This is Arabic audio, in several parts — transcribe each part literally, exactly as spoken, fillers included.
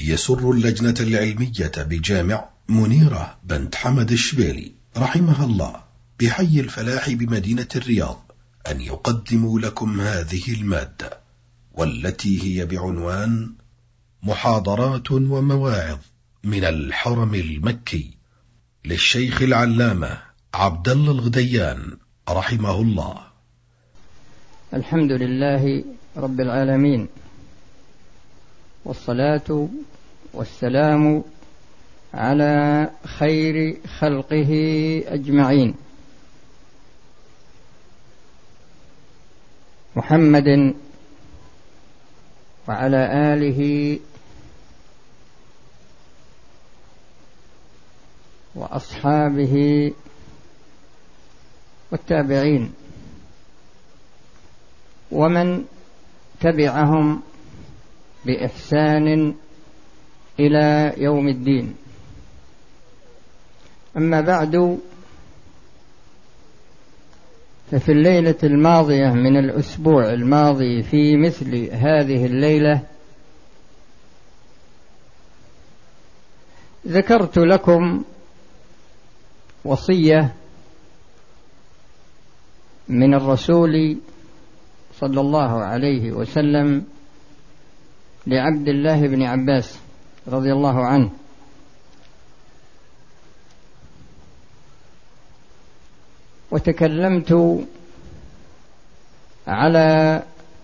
يسر اللجنة العلمية بجامع منيرة بنت حمد الشبيلي رحمها الله بحي الفلاح بمدينة الرياض أن يقدموا لكم هذه المادة، والتي هي بعنوان محاضرات ومواعظ من الحرم المكي للشيخ العلامة عبد الله الغديان رحمه الله. الحمد لله رب العالمين، والصلاة والسلام على خير خلقه أجمعين، محمد وعلى آله وأصحابه والتابعين ومن تبعهم بإحسان إلى يوم الدين. أما بعد، ففي الليلة الماضية من الأسبوع الماضي في مثل هذه الليلة ذكرت لكم وصية من الرسول صلى الله عليه وسلم لعبد الله بن عباس رضي الله عنه، وتكلمت على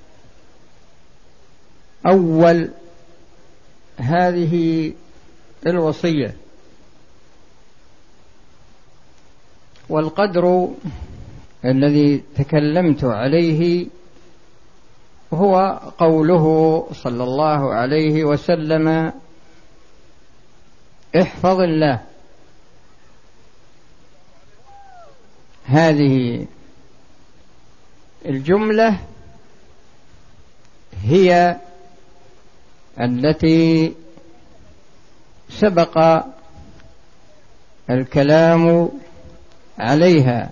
أول هذه الوصية، والقدر الذي تكلمت عليه هو قوله صلى الله عليه وسلم: احفظ الله. هذه الجملة هي التي سبق الكلام عليها،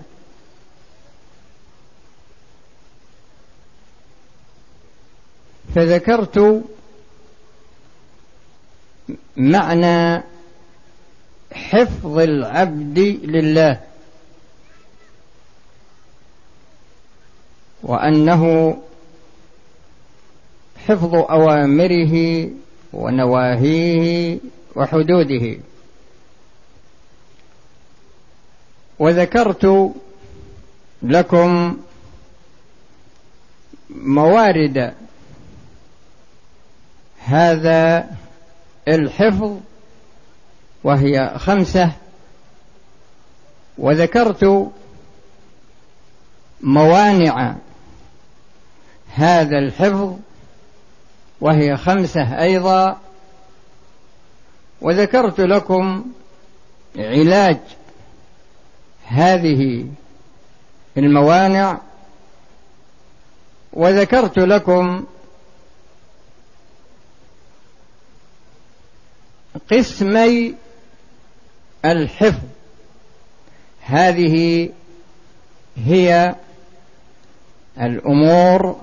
فذكرت معنى حفظ العبد لله، وأنه حفظ أوامره ونواهيه وحدوده، وذكرت لكم موارد هذا الحفظ وهي خمسة، وذكرت موانع هذا الحفظ وهي خمسة أيضا، وذكرت لكم علاج هذه الموانع، وذكرت لكم قسمي الحفظ. هذه هي الأمور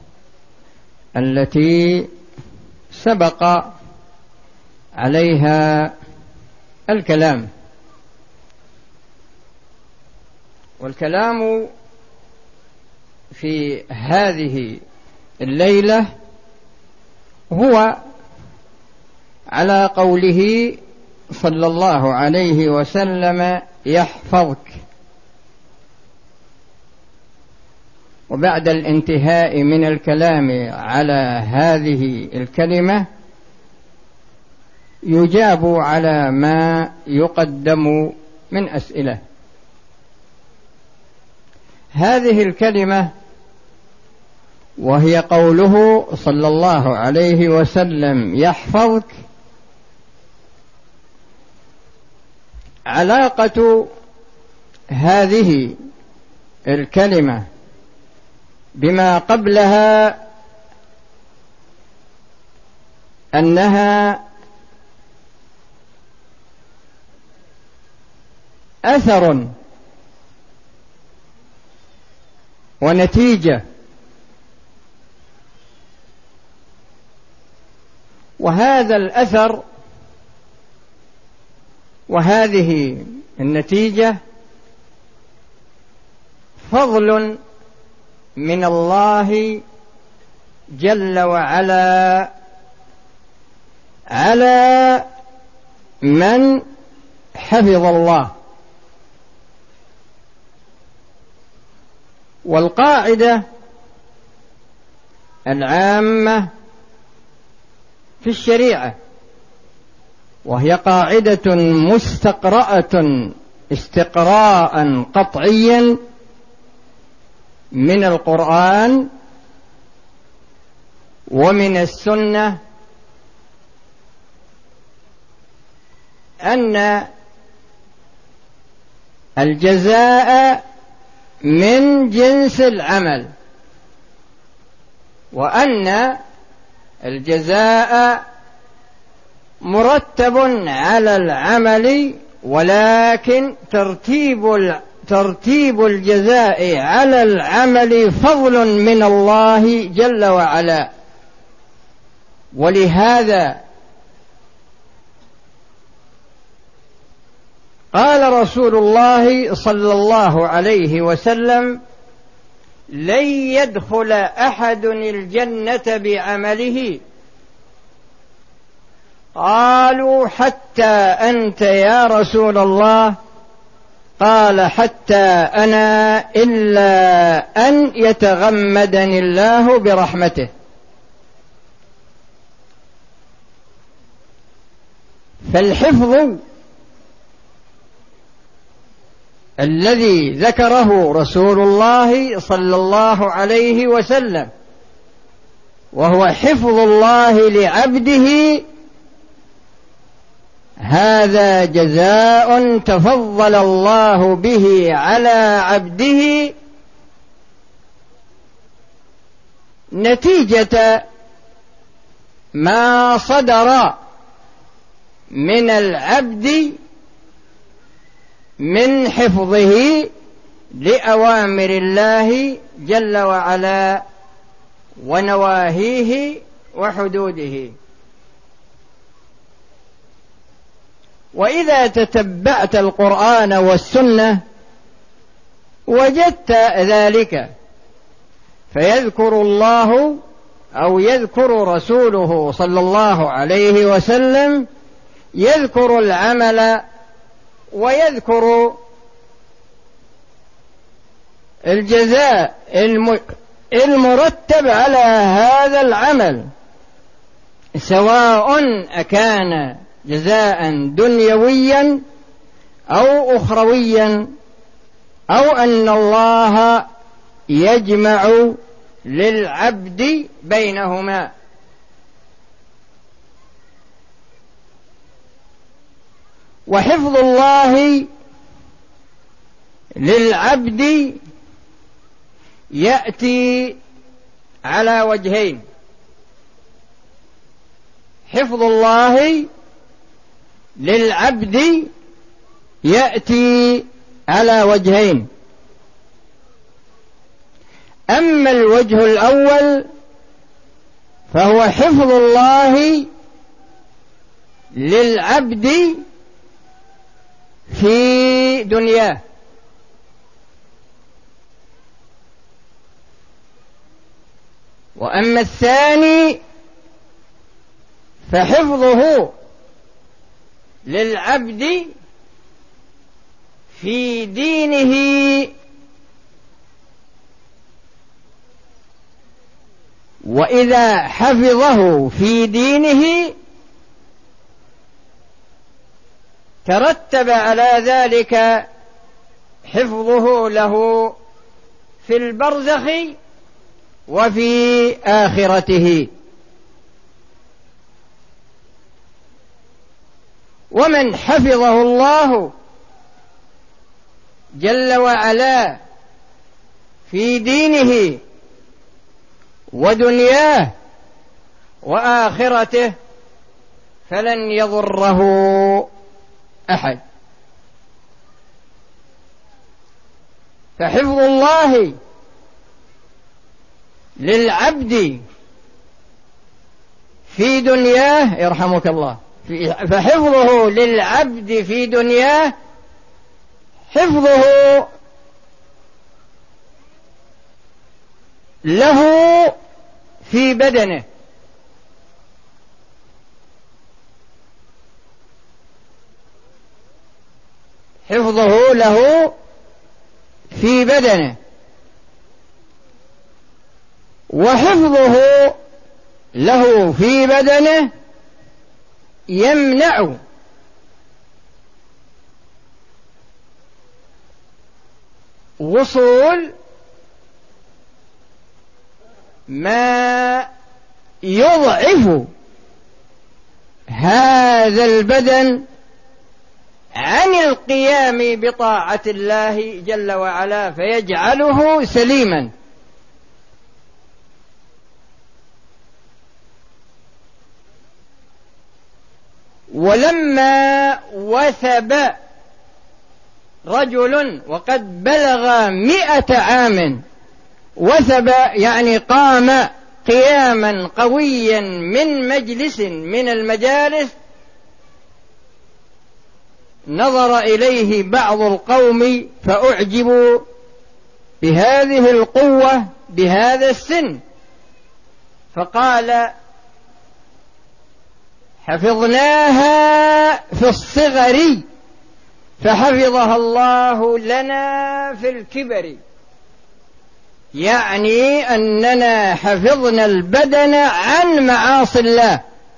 التي سبق عليها الكلام، والكلام في هذه الليلة هو على قوله صلى الله عليه وسلم: يحفظك. وبعد الانتهاء من الكلام على هذه الكلمة يجاب على ما يقدم من أسئلة. هذه الكلمة وهي قوله صلى الله عليه وسلم: يحفظك، علاقة هذه الكلمة بما قبلها أنها أثر ونتيجة وهذا الأثر وهذه النتيجة فضل من الله جل وعلا على من حفظ الله. والقاعدة العامة في الشريعة، وهي قاعدة مستقرأة استقراء قطعيا من القرآن ومن السنة، أن الجزاء من جنس العمل، وأن الجزاء مرتب على العمل، ولكن ترتيب ترتيب الجزاء على العمل فضل من الله جل وعلا. ولهذا قال رسول الله صلى الله عليه وسلم: لن يدخل أحد الجنة بعمله. قالوا: حتى أنت يا رسول الله؟ قال: حتى أنا إلا أن يتغمدني الله برحمته. فالحفظ الذي ذكره رسول الله صلى الله عليه وسلم، وهو حفظ الله لعبده، هذا جزاء تفضل الله به على عبده نتيجة ما صدر من العبد من حفظه لأوامر الله جل وعلا ونواهيه وحدوده. وإذا تتبعت القرآن والسنة وجدت ذلك، فيذكر الله أو يذكر رسوله صلى الله عليه وسلم يذكر العمل ويذكر الجزاء المرتب على هذا العمل، سواء أكان جزاء دنيويا أو أخرويا، أو أن الله يجمع للعبد بينهما. وحفظ الله للعبد يأتي على وجهين: حفظ الله للعبد يأتي على وجهين. أما الوجه الأول فهو حفظ الله للعبد في دنياه، وأما الثاني فحفظه للعبد في دينه وإذا حفظه في دينه ترتب على ذلك حفظه له في البرزخ وفي آخرته. ومن حفظه الله جل وعلا في دينه ودنياه وآخرته فلن يضره أحد. فحفظ الله للعبد في دنياه يرحمك الله، فحفظه للعبد في دنياه حفظه له في بدنه. حفظه له في بدنه، وحفظه له في بدنه يمنع وصول ما يضعف هذا البدن عن القيام بطاعة الله جل وعلا، فيجعله سليما. ولما وثب رجل وقد بلغ مئة عام، وثب يعني قام قياما قويا من مجلس من المجالس، نظر إليه بعض القوم فأعجبوا بهذه القوة بهذا السن، فقال: حفظناها في الصغر فحفظها الله لنا في الكبر. يعني أننا حفظنا البدن عن معاصي الله،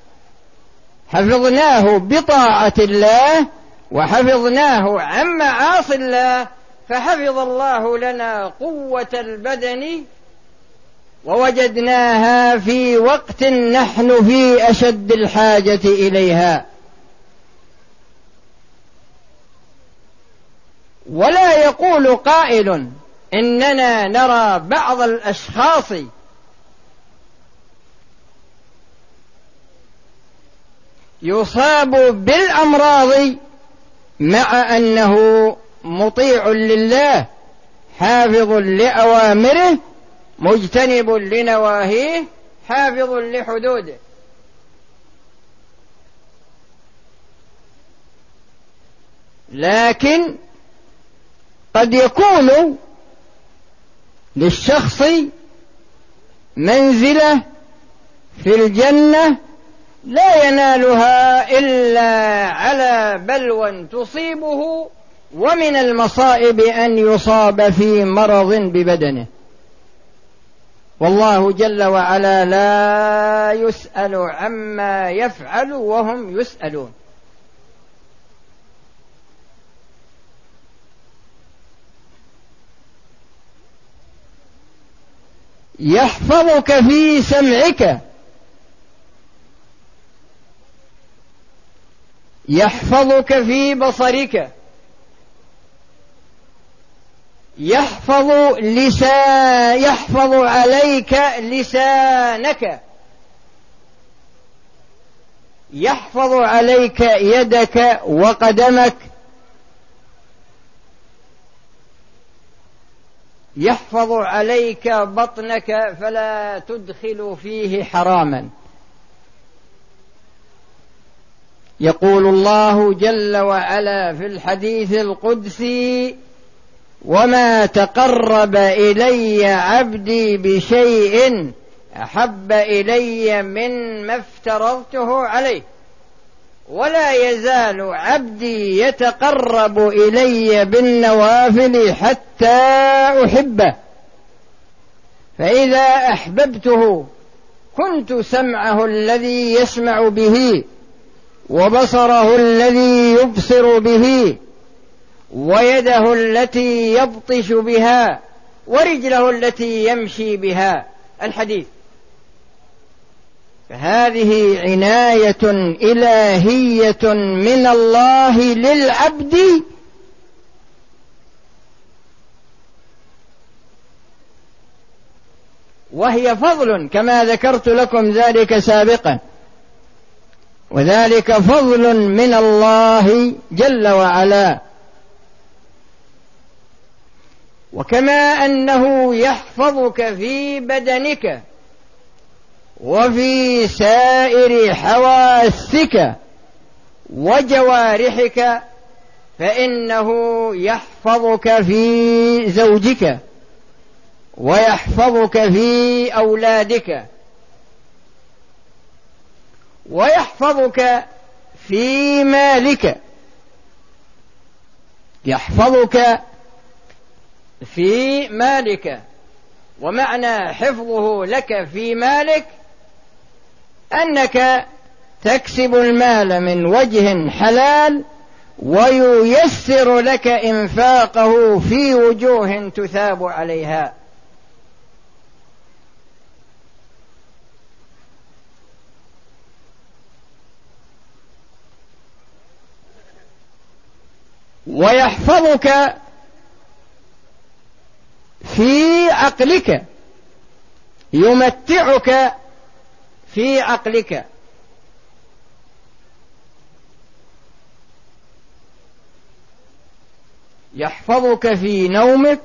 حفظناه بطاعة الله وحفظناه عن معاصي الله، فحفظ الله لنا قوة البدن ووجدناها في وقت نحن في أشد الحاجة إليها. ولا يقول قائل إننا نرى بعض الأشخاص يصاب بالأمراض مع أنه مطيع لله حافظ لأوامره مجتنب لنواهيه حافظ لحدوده. لكن قد يكون للشخص منزلة في الجنة لا ينالها إلا على بلوى تصيبه، ومن المصائب أن يصاب في مرض ببدنه، والله جل وعلا لا يسأل عما يفعل وهم يسألون. يحفظك في سمعك، يحفظك في بصرك، يحفظ لسان يحفظ عليك لسانك، يحفظ عليك يدك وقدمك، يحفظ عليك بطنك فلا تدخل فيه حراما. يقول الله جل وعلا في الحديث القدسي: وما تقرب إلي عبدي بشيء أحب إلي مما افترضته عليه، ولا يزال عبدي يتقرب إلي بالنوافل حتى أحبه، فإذا أحببته كنت سمعه الذي يسمع به، وبصره الذي يبصر به، ويده التي يبطش بها، ورجله التي يمشي بها. الحديث. فهذه عناية إلهية من الله للعبد، وهي فضل كما ذكرت لكم ذلك سابقا، وذلك فضل من الله جل وعلا. وكما أنه يحفظك في بدنك وفي سائر حواسك وجوارحك، فإنه يحفظك في زوجك، ويحفظك في أولادك، ويحفظك في مالك. يحفظك في مالك، ومعنى حفظه لك في مالك أنك تكسب المال من وجه حلال، وييسر لك إنفاقه في وجوه تثاب عليها. ويحفظك في عقلك، يمتعك في عقلك، يحفظك في نومك،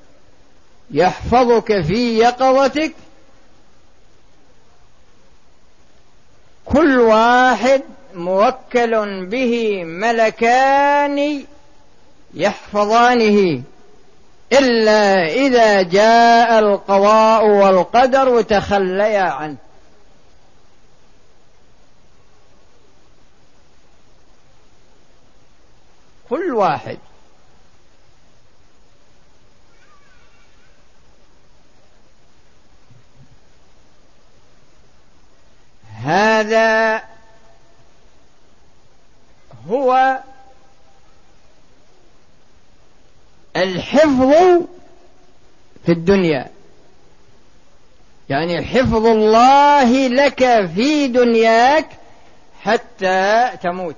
يحفظك في يقظتك. كل واحد موكل به ملكان يحفظانه، إلا إذا جاء القضاء والقدر وتخليا عنه. كل واحد. هذا هو الحفظ في الدنيا، يعني حفظ الله لك في دنياك حتى تموت.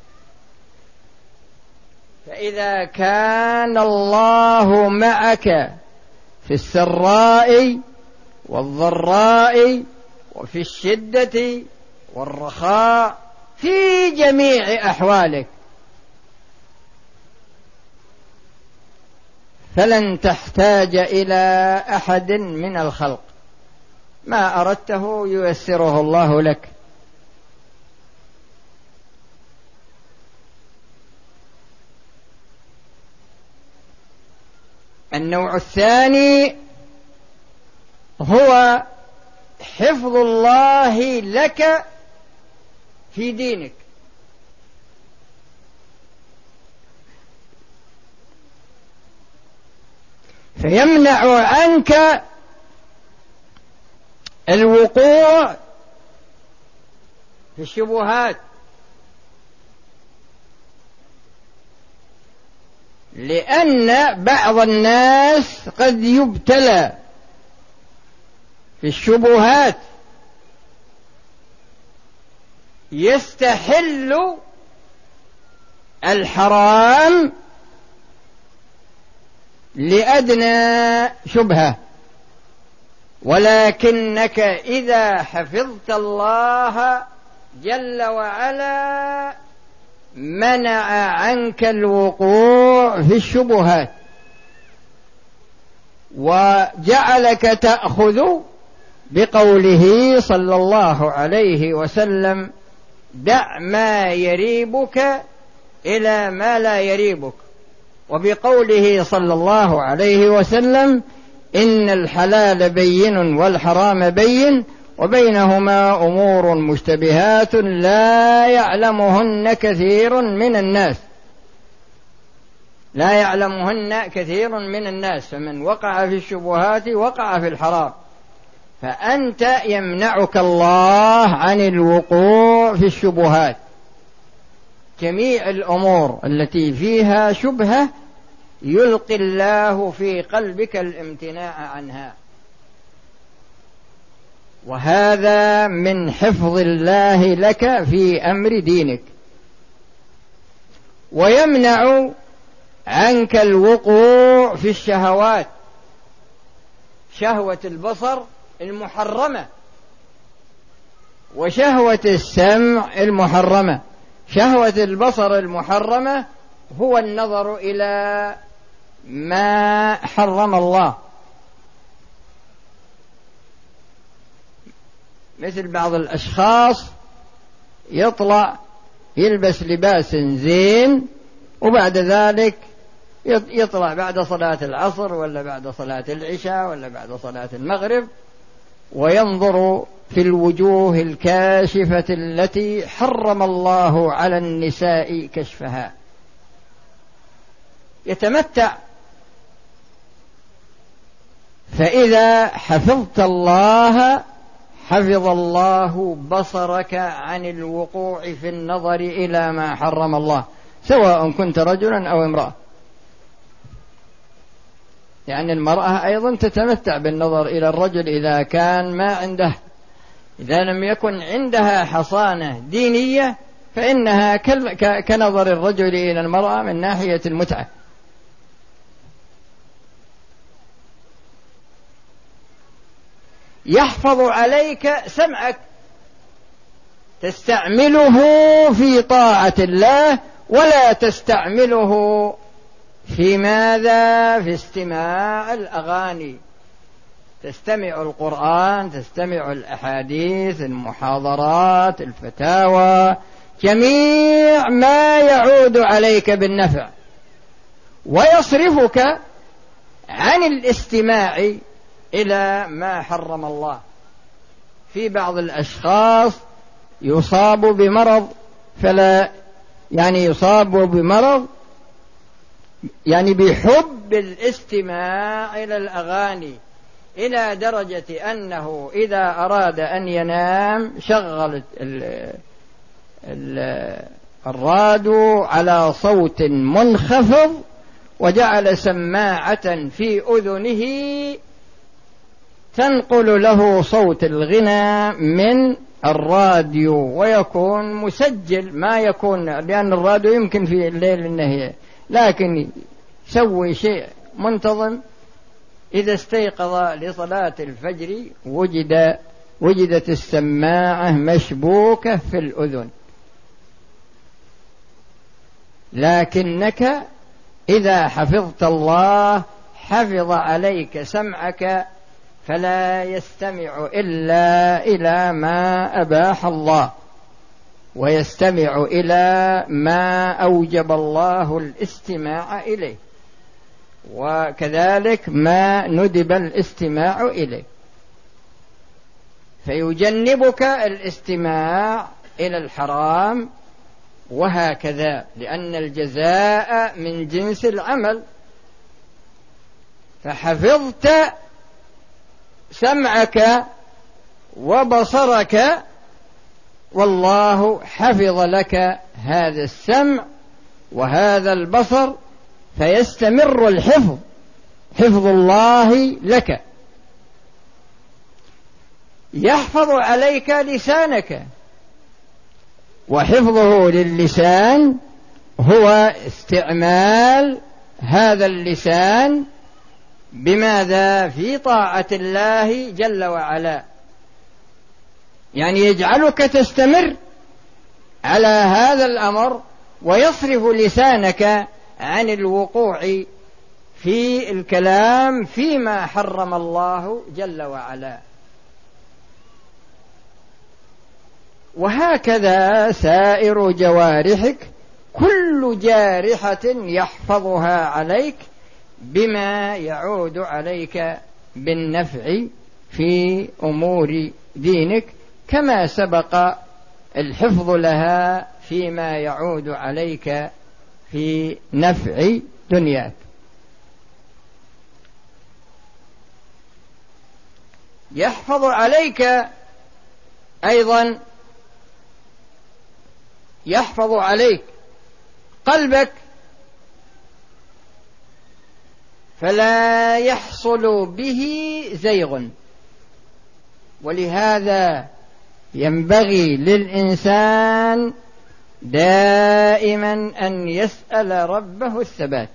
فإذا كان الله معك في السراء والضراء وفي الشدة والرخاء في جميع أحوالك، فلن تحتاج إلى أحد من الخلق، ما أردته ييسره الله لك. النوع الثاني هو حفظ الله لك في دينك. فيمنع عنك الوقوع في الشبهات، لأن بعض الناس قد يبتلى في الشبهات، يستحل الحرام لأدنى شبهة، ولكنك إذا حفظت الله جل وعلا منع عنك الوقوع في الشبهات، وجعلك تأخذ بقوله صلى الله عليه وسلم: دع ما يريبك إلى ما لا يريبك، وبقوله صلى الله عليه وسلم: إن الحلال بين والحرام بين وبينهما أمور مشتبهات لا يعلمهن كثير من الناس لا يعلمهن كثير من الناس فمن وقع في الشبهات وقع في الحرام. فأنت يمنعك الله عن الوقوع في الشبهات. جميع الأمور التي فيها شبهة يلقي الله في قلبك الامتناع عنها، وهذا من حفظ الله لك في أمر دينك. ويمنع عنك الوقوع في الشهوات، شهوة البصر المحرمة وشهوة السمع المحرمة. شهوة البصر المحرمة هو النظر إلى ما حرم الله مثل بعض الأشخاص يطلع يلبس لباس زين وبعد ذلك يطلع بعد صلاة العصر ولا بعد صلاة العشاء ولا بعد صلاة المغرب وينظر في الوجوه الكاشفة التي حرم الله على النساء كشفها، يتمتع. فإذا حفظت الله حفظ الله بصرك عن الوقوع في النظر إلى ما حرم الله، سواء كنت رجلا أو امرأة. يعني المرأة أيضا تتمتع بالنظر إلى الرجل إذا كان ما عنده، إذا لم يكن عندها حصانة دينية فإنها كنظر الرجل إلى المرأة من ناحية المتعة. يحفظ عليك سمعك، تستعمله في طاعة الله ولا تستعمله في ماذا؟ في استماع الأغاني. تستمع القرآن، تستمع الأحاديث، المحاضرات، الفتاوى، جميع ما يعود عليك بالنفع، ويصرفك عن الاستماع إلى ما حرم الله. في بعض الأشخاص يصاب بمرض فلا يعني يصاب بمرض يعني بحب الاستماع إلى الأغاني، إلى درجة أنه إذا أراد أن ينام شغل الراديو على صوت منخفض وجعل سماعة في أذنه تنقل له صوت الغنى من الراديو، ويكون مسجل ما يكون، لأن الراديو يمكن في الليل النهي، لكن يسوي شيء منتظم. إذا استيقظ لصلاة الفجر وجد وجدت السماعة مشبوكة في الأذن. لكنك إذا حفظت الله حفظ عليك سمعك، فلا يستمع إلا إلى ما أباح الله، ويستمع إلى ما أوجب الله الاستماع إليه، وكذلك ما ندب الاستماع إليه، فيجنبك الاستماع إلى الحرام، وهكذا، لأن الجزاء من جنس العمل. فحفظت سمعك وبصرك، والله حفظ لك هذا السمع وهذا البصر، فيستمر الحفظ، حفظ الله لك. يحفظ عليك لسانك، وحفظه للسان هو استعمال هذا اللسان بماذا؟ في طاعة الله جل وعلا، يعني يجعلك تستمر على هذا الأمر، ويصرف لسانك عن الوقوع في الكلام فيما حرم الله جل وعلا. وهكذا سائر جوارحك، كل جارحة يحفظها عليك بما يعود عليك بالنفع في أمور دينك، كما سبق الحفظ لها فيما يعود عليك في نفع دنياك. يحفظ عليك أيضا، يحفظ عليك قلبك، فلا يحصل به زيغ. ولهذا ينبغي للإنسان دائما أن يسأل ربه الثبات،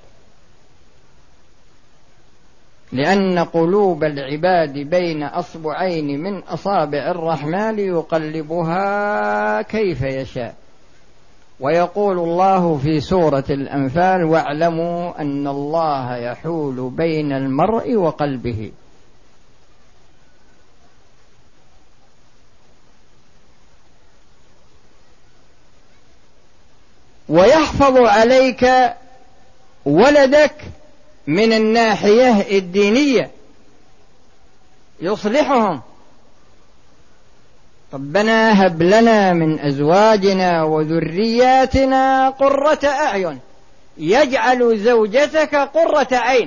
لأن قلوب العباد بين أصبعين من أصابع الرحمن يقلبها كيف يشاء. ويقول الله في سورة الأنفال: واعلموا أن الله يحول بين المرء وقلبه. ويحفظ عليك ولدك من الناحية الدينية، يصلحهم. ربنا هب لنا من أزواجنا وذرياتنا قرة أعين، يجعل زوجتك قرة عين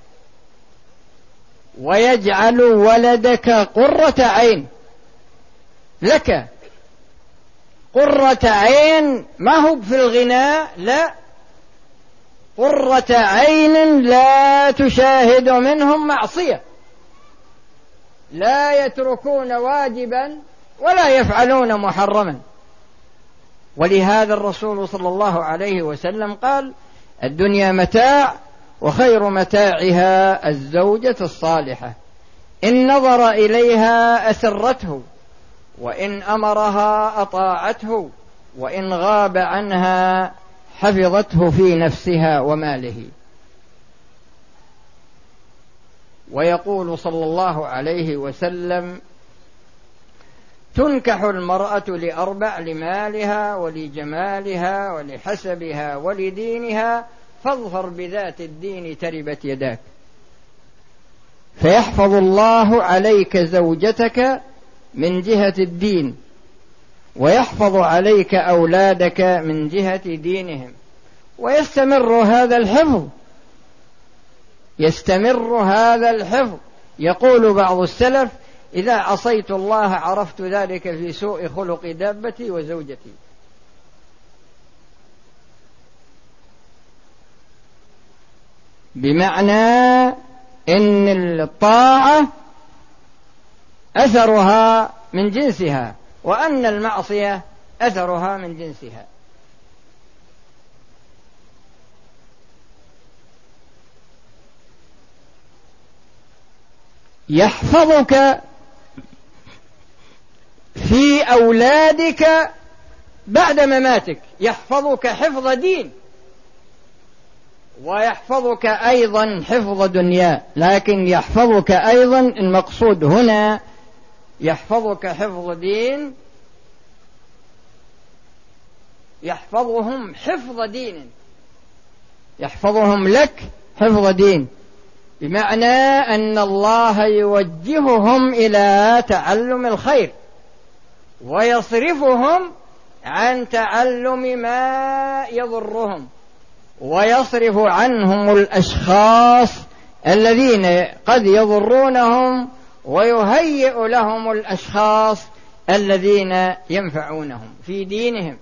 ويجعل ولدك قرة عين لك. قرة عين ما هو في الغناء، لا، قرة عين لا تشاهد منهم معصية، لا يتركون واجبا ولا يفعلون محرما. ولهذا الرسول صلى الله عليه وسلم قال: الدنيا متاع وخير متاعها الزوجة الصالحة، إن نظر إليها أسرته، وإن أمرها أطاعته، وإن غاب عنها حفظته في نفسها وماله. ويقول صلى الله عليه وسلم: تنكح المرأة لأربع: لمالها ولجمالها ولحسبها ولدينها، فاظفر بذات الدين تربت يداك. فيحفظ الله عليك زوجتك من جهة الدين، ويحفظ عليك أولادك من جهة دينهم، ويستمر هذا الحفظ، يستمر هذا الحفظ. يقول بعض السلف: إذا عصيت الله عرفت ذلك في سوء خلق دابتي وزوجتي. بمعنى إن الطاعة أثرها من جنسها، وأن المعصية أثرها من جنسها. يحفظك في أولادك بعد مماتك، يحفظك حفظ دين، ويحفظك أيضا حفظ دنيا، لكن يحفظك أيضا، المقصود هنا يحفظك حفظ دين، يحفظهم حفظ دين، يحفظهم لك حفظ دين، بمعنى أن الله يوجههم إلى تعلم الخير ويصرفهم عن تعلم ما يضرهم، ويصرف عنهم الأشخاص الذين قد يضرونهم، ويهيئ لهم الأشخاص الذين ينفعونهم في دينهم.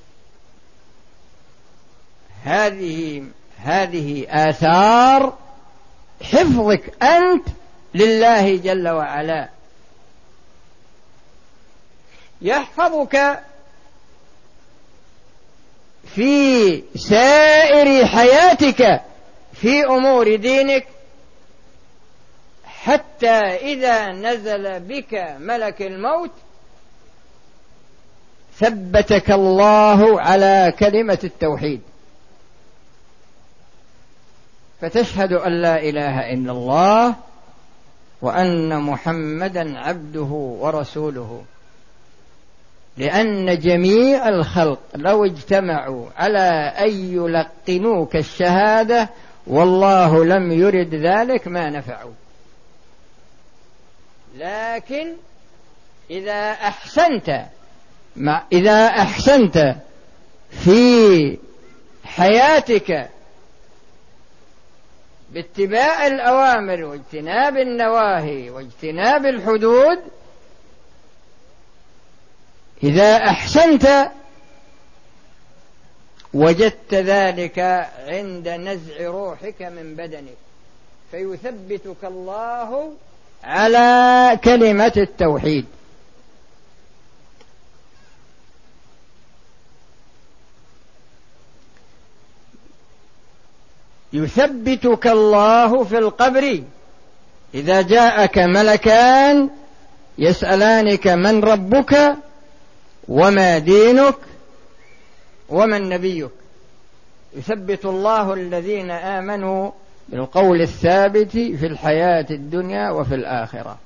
هذه هذه آثار حفظك أنت لله جل وعلا. يحفظك في سائر حياتك في أمور دينك، حتى إذا نزل بك ملك الموت ثبتك الله على كلمة التوحيد، فتشهد أن لا إله إلا الله وأن محمدا عبده ورسوله. لأن جميع الخلق لو اجتمعوا على أن يلقنوك الشهادة والله لم يرد ذلك ما نفعوا. لكن إذا أحسنت مع إذا أحسنت في حياتك باتباع الأوامر واجتناب النواهي واجتناب الحدود، إذا أحسنت وجدت ذلك عند نزع روحك من بدنك، فيثبتك الله على كلمة التوحيد. يثبتك الله في القبر إذا جاءك ملكان يسألانك من ربك وما دينك ومن نبيك، يثبت الله الذين آمنوا بالقول الثابت في الحياة الدنيا وفي الآخرة.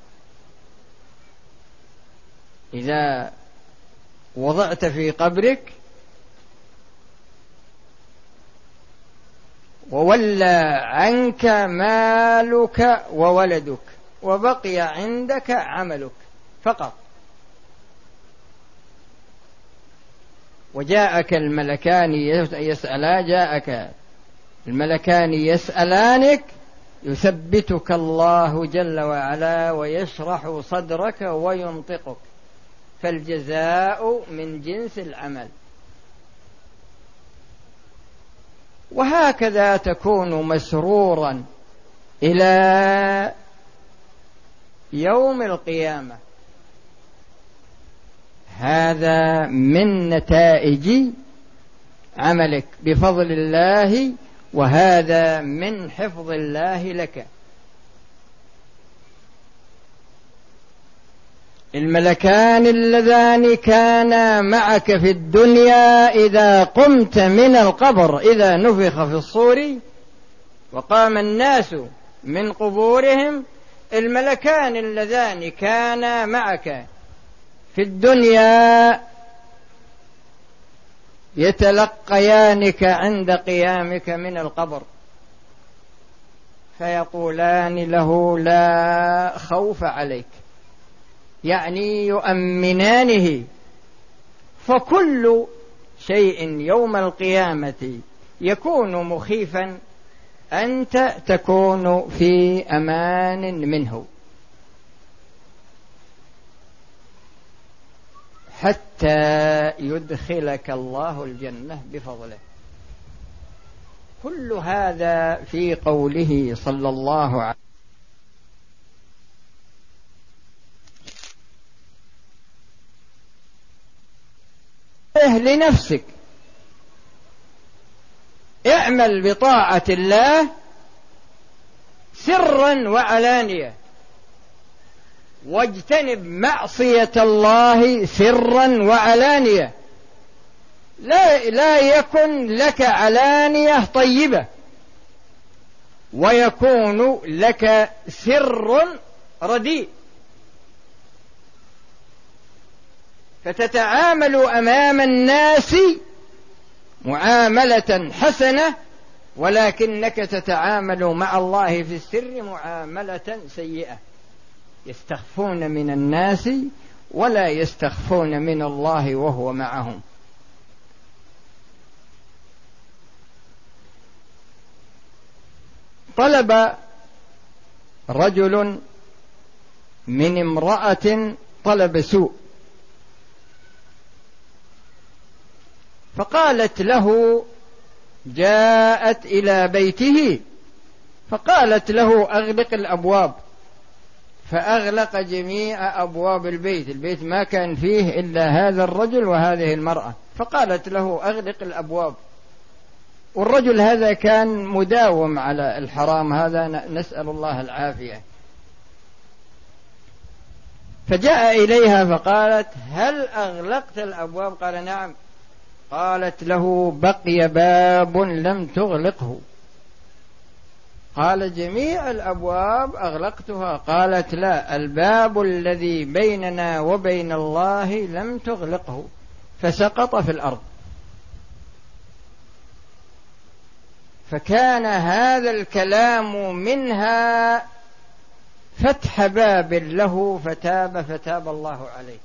إذا وضعت في قبرك وولى عنك مالك وولدك وبقي عندك عملك فقط. وجاءك الملكان يسألا جاءك الملكان يسألانك يثبتك الله جل وعلا ويشرح صدرك وينطقك، فالجزاء من جنس العمل. وهكذا تكون مسرورا إلى يوم القيامة. هذا من نتائج عملك بفضل الله، وهذا من حفظ الله لك. الملكان اللذان كانا معك في الدنيا إذا قمت من القبر، إذا نفخ في الصور وقام الناس من قبورهم، الملكان اللذان كانا معك في الدنيا يتلقيانك عند قيامك من القبر، فيقولان له لا خوف عليك، يعني يؤمنانه. فكل شيء يوم القيامة يكون مخيفا، أنت تكون في أمان منه، حتى يدخلك الله الجنة بفضله. كل هذا في قوله صلى الله عليه وسلم لنفسك: اعمل بطاعة الله سرا وعلانية، واجتنب معصية الله سرا وعلانية. لا, لا يكن لك علانية طيبة، ويكون لك سر رديء، فتتعامل أمام الناس معاملة حسنة، ولكنك تتعامل مع الله في السر معاملة سيئة. يستخفون من الناس ولا يستخفون من الله وهو معهم. طلب رجل من امرأة طلب سوء، فقالت له، جاءت إلى بيته فقالت له: أغلق الأبواب. فأغلق جميع أبواب البيت، البيت ما كان فيه إلا هذا الرجل وهذه المرأة، فقالت له: أغلق الأبواب. والرجل هذا كان مداوم على الحرام هذا، نسأل الله العافية. فجاء إليها فقالت: هل أغلقت الأبواب؟ قال: نعم. قالت له: بقي باب لم تغلقه. قال: جميع الأبواب أغلقتها. قالت: لا، الباب الذي بيننا وبين الله لم تغلقه. فسقط في الأرض. فكان هذا الكلام منها فتح باب له، فتاب فتاب الله عليه.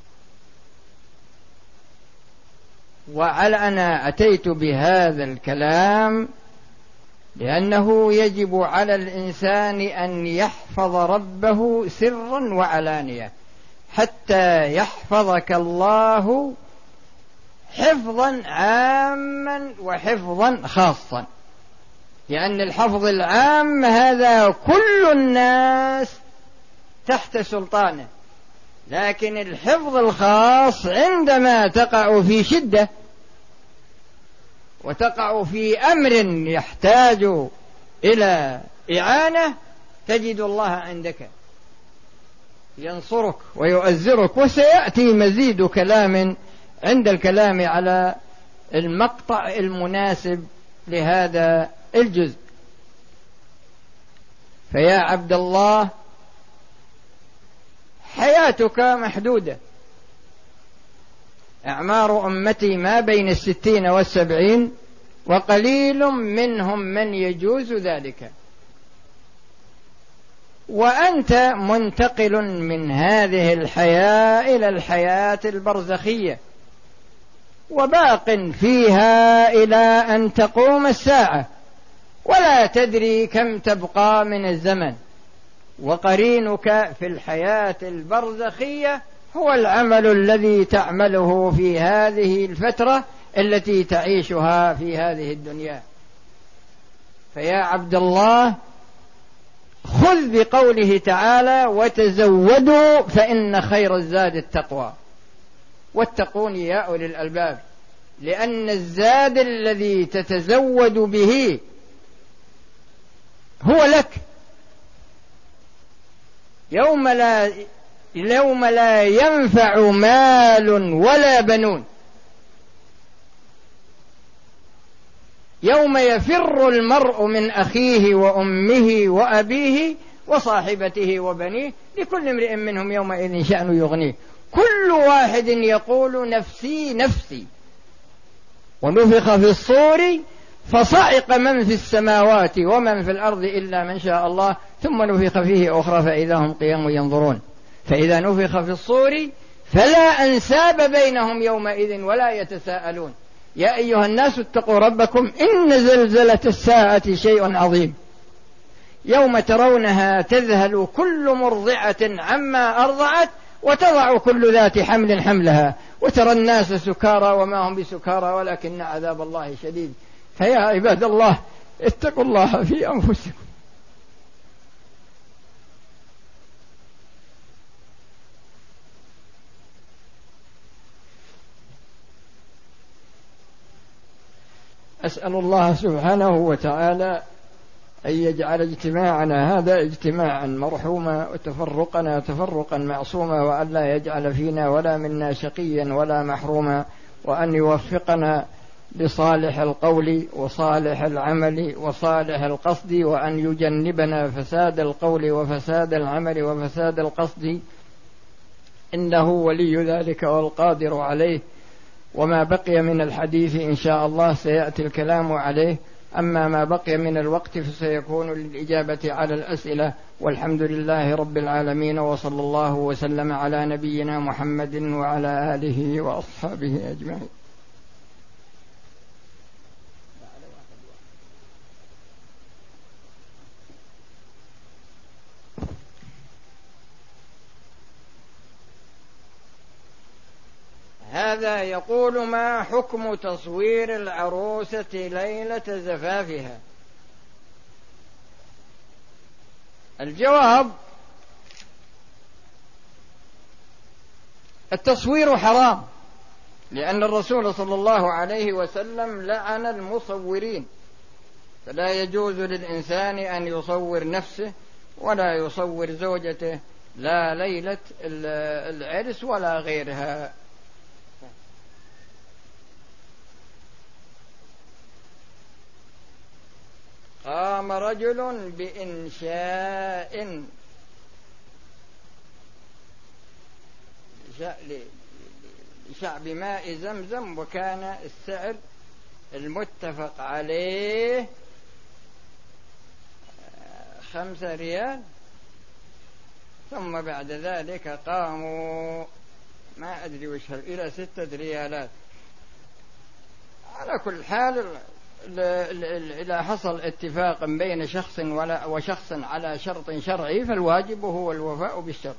وعلى أنا أتيت بهذا الكلام لأنه يجب على الإنسان أن يحفظ ربه سرا وعلانية، حتى يحفظك الله حفظا عاما وحفظا خاصا. لأن الحفظ العام هذا كل الناس تحت سلطانه، لكن الحفظ الخاص عندما تقع في شدة وتقع في أمر يحتاج إلى إعانة، تجد الله عندك ينصرك ويؤزرك. وسيأتي مزيد كلام عند الكلام على المقطع المناسب لهذا الجزء. فيا عبد الله، حياتك محدودة، أعمار أمتي ما بين الستين والسبعين، وقليل منهم من يجوز ذلك. وأنت منتقل من هذه الحياة إلى الحياة البرزخية، وباق فيها إلى أن تقوم الساعة، ولا تدري كم تبقى من الزمن. وقرينك في الحياة البرزخية هو العمل الذي تعمله في هذه الفترة التي تعيشها في هذه الدنيا. فيا عبد الله، خذ بقوله تعالى: وتزودوا فإن خير الزاد التقوى، واتقون يا أولي الألباب، لأن الزاد الذي تتزود به هو لك يوم لا يوم لا ينفع مال ولا بنون، يوم يفر المرء من أخيه وأمه وأبيه وصاحبته وبنيه، لكل امرئ منهم يومئذ شأن يغنيه، كل واحد يقول نفسي نفسي. ونفخ في الصور فصعق من في السماوات ومن في الأرض إلا من شاء الله، ثم نفخ فيه أخرى فإذا هم قيام ينظرون. فإذا نفخ في الصور فلا أنساب بينهم يومئذ ولا يتساءلون. يا أيها الناس اتقوا ربكم إن زلزلة الساعة شيء عظيم، يوم ترونها تذهل كل مرضعة عما أرضعت وتضع كل ذات حمل حملها وترى الناس سكارى وما هم بسكارى ولكن عذاب الله شديد. فيا عباد الله، اتقوا الله في أنفسكم. أسأل الله سبحانه وتعالى أن يجعل اجتماعنا هذا اجتماعا مرحوما، وتفرقنا تفرقا معصوما، وأن لا يجعل فينا ولا منا شقيا ولا محروما، وأن يوفقنا لصالح القول وصالح العمل وصالح القصد، وأن يجنبنا فساد القول وفساد العمل وفساد القصد، إنه ولي ذلك والقادر عليه. وما بقي من الحديث إن شاء الله سيأتي الكلام عليه، أما ما بقي من الوقت فسيكون للإجابة على الأسئلة. والحمد لله رب العالمين، وصلى الله وسلم على نبينا محمد وعلى آله وأصحابه أجمعين. هذا يقول: ما حكم تصوير العروسة ليلة زفافها؟ الجواب: التصوير حرام، لأن الرسول صلى الله عليه وسلم لعن المصورين، فلا يجوز للإنسان أن يصور نفسه ولا يصور زوجته، لا ليلة العرس ولا غيرها. قام رجل بإنشاء لشعب ماء زمزم، وكان السعر المتفق عليه خمسة ريال، ثم بعد ذلك قاموا ما أدري وش إلى ستة ريالات. على كل حال، إذا حصل اتفاق بين شخص وشخص على شرط شرعي فالواجب هو الوفاء بالشرط.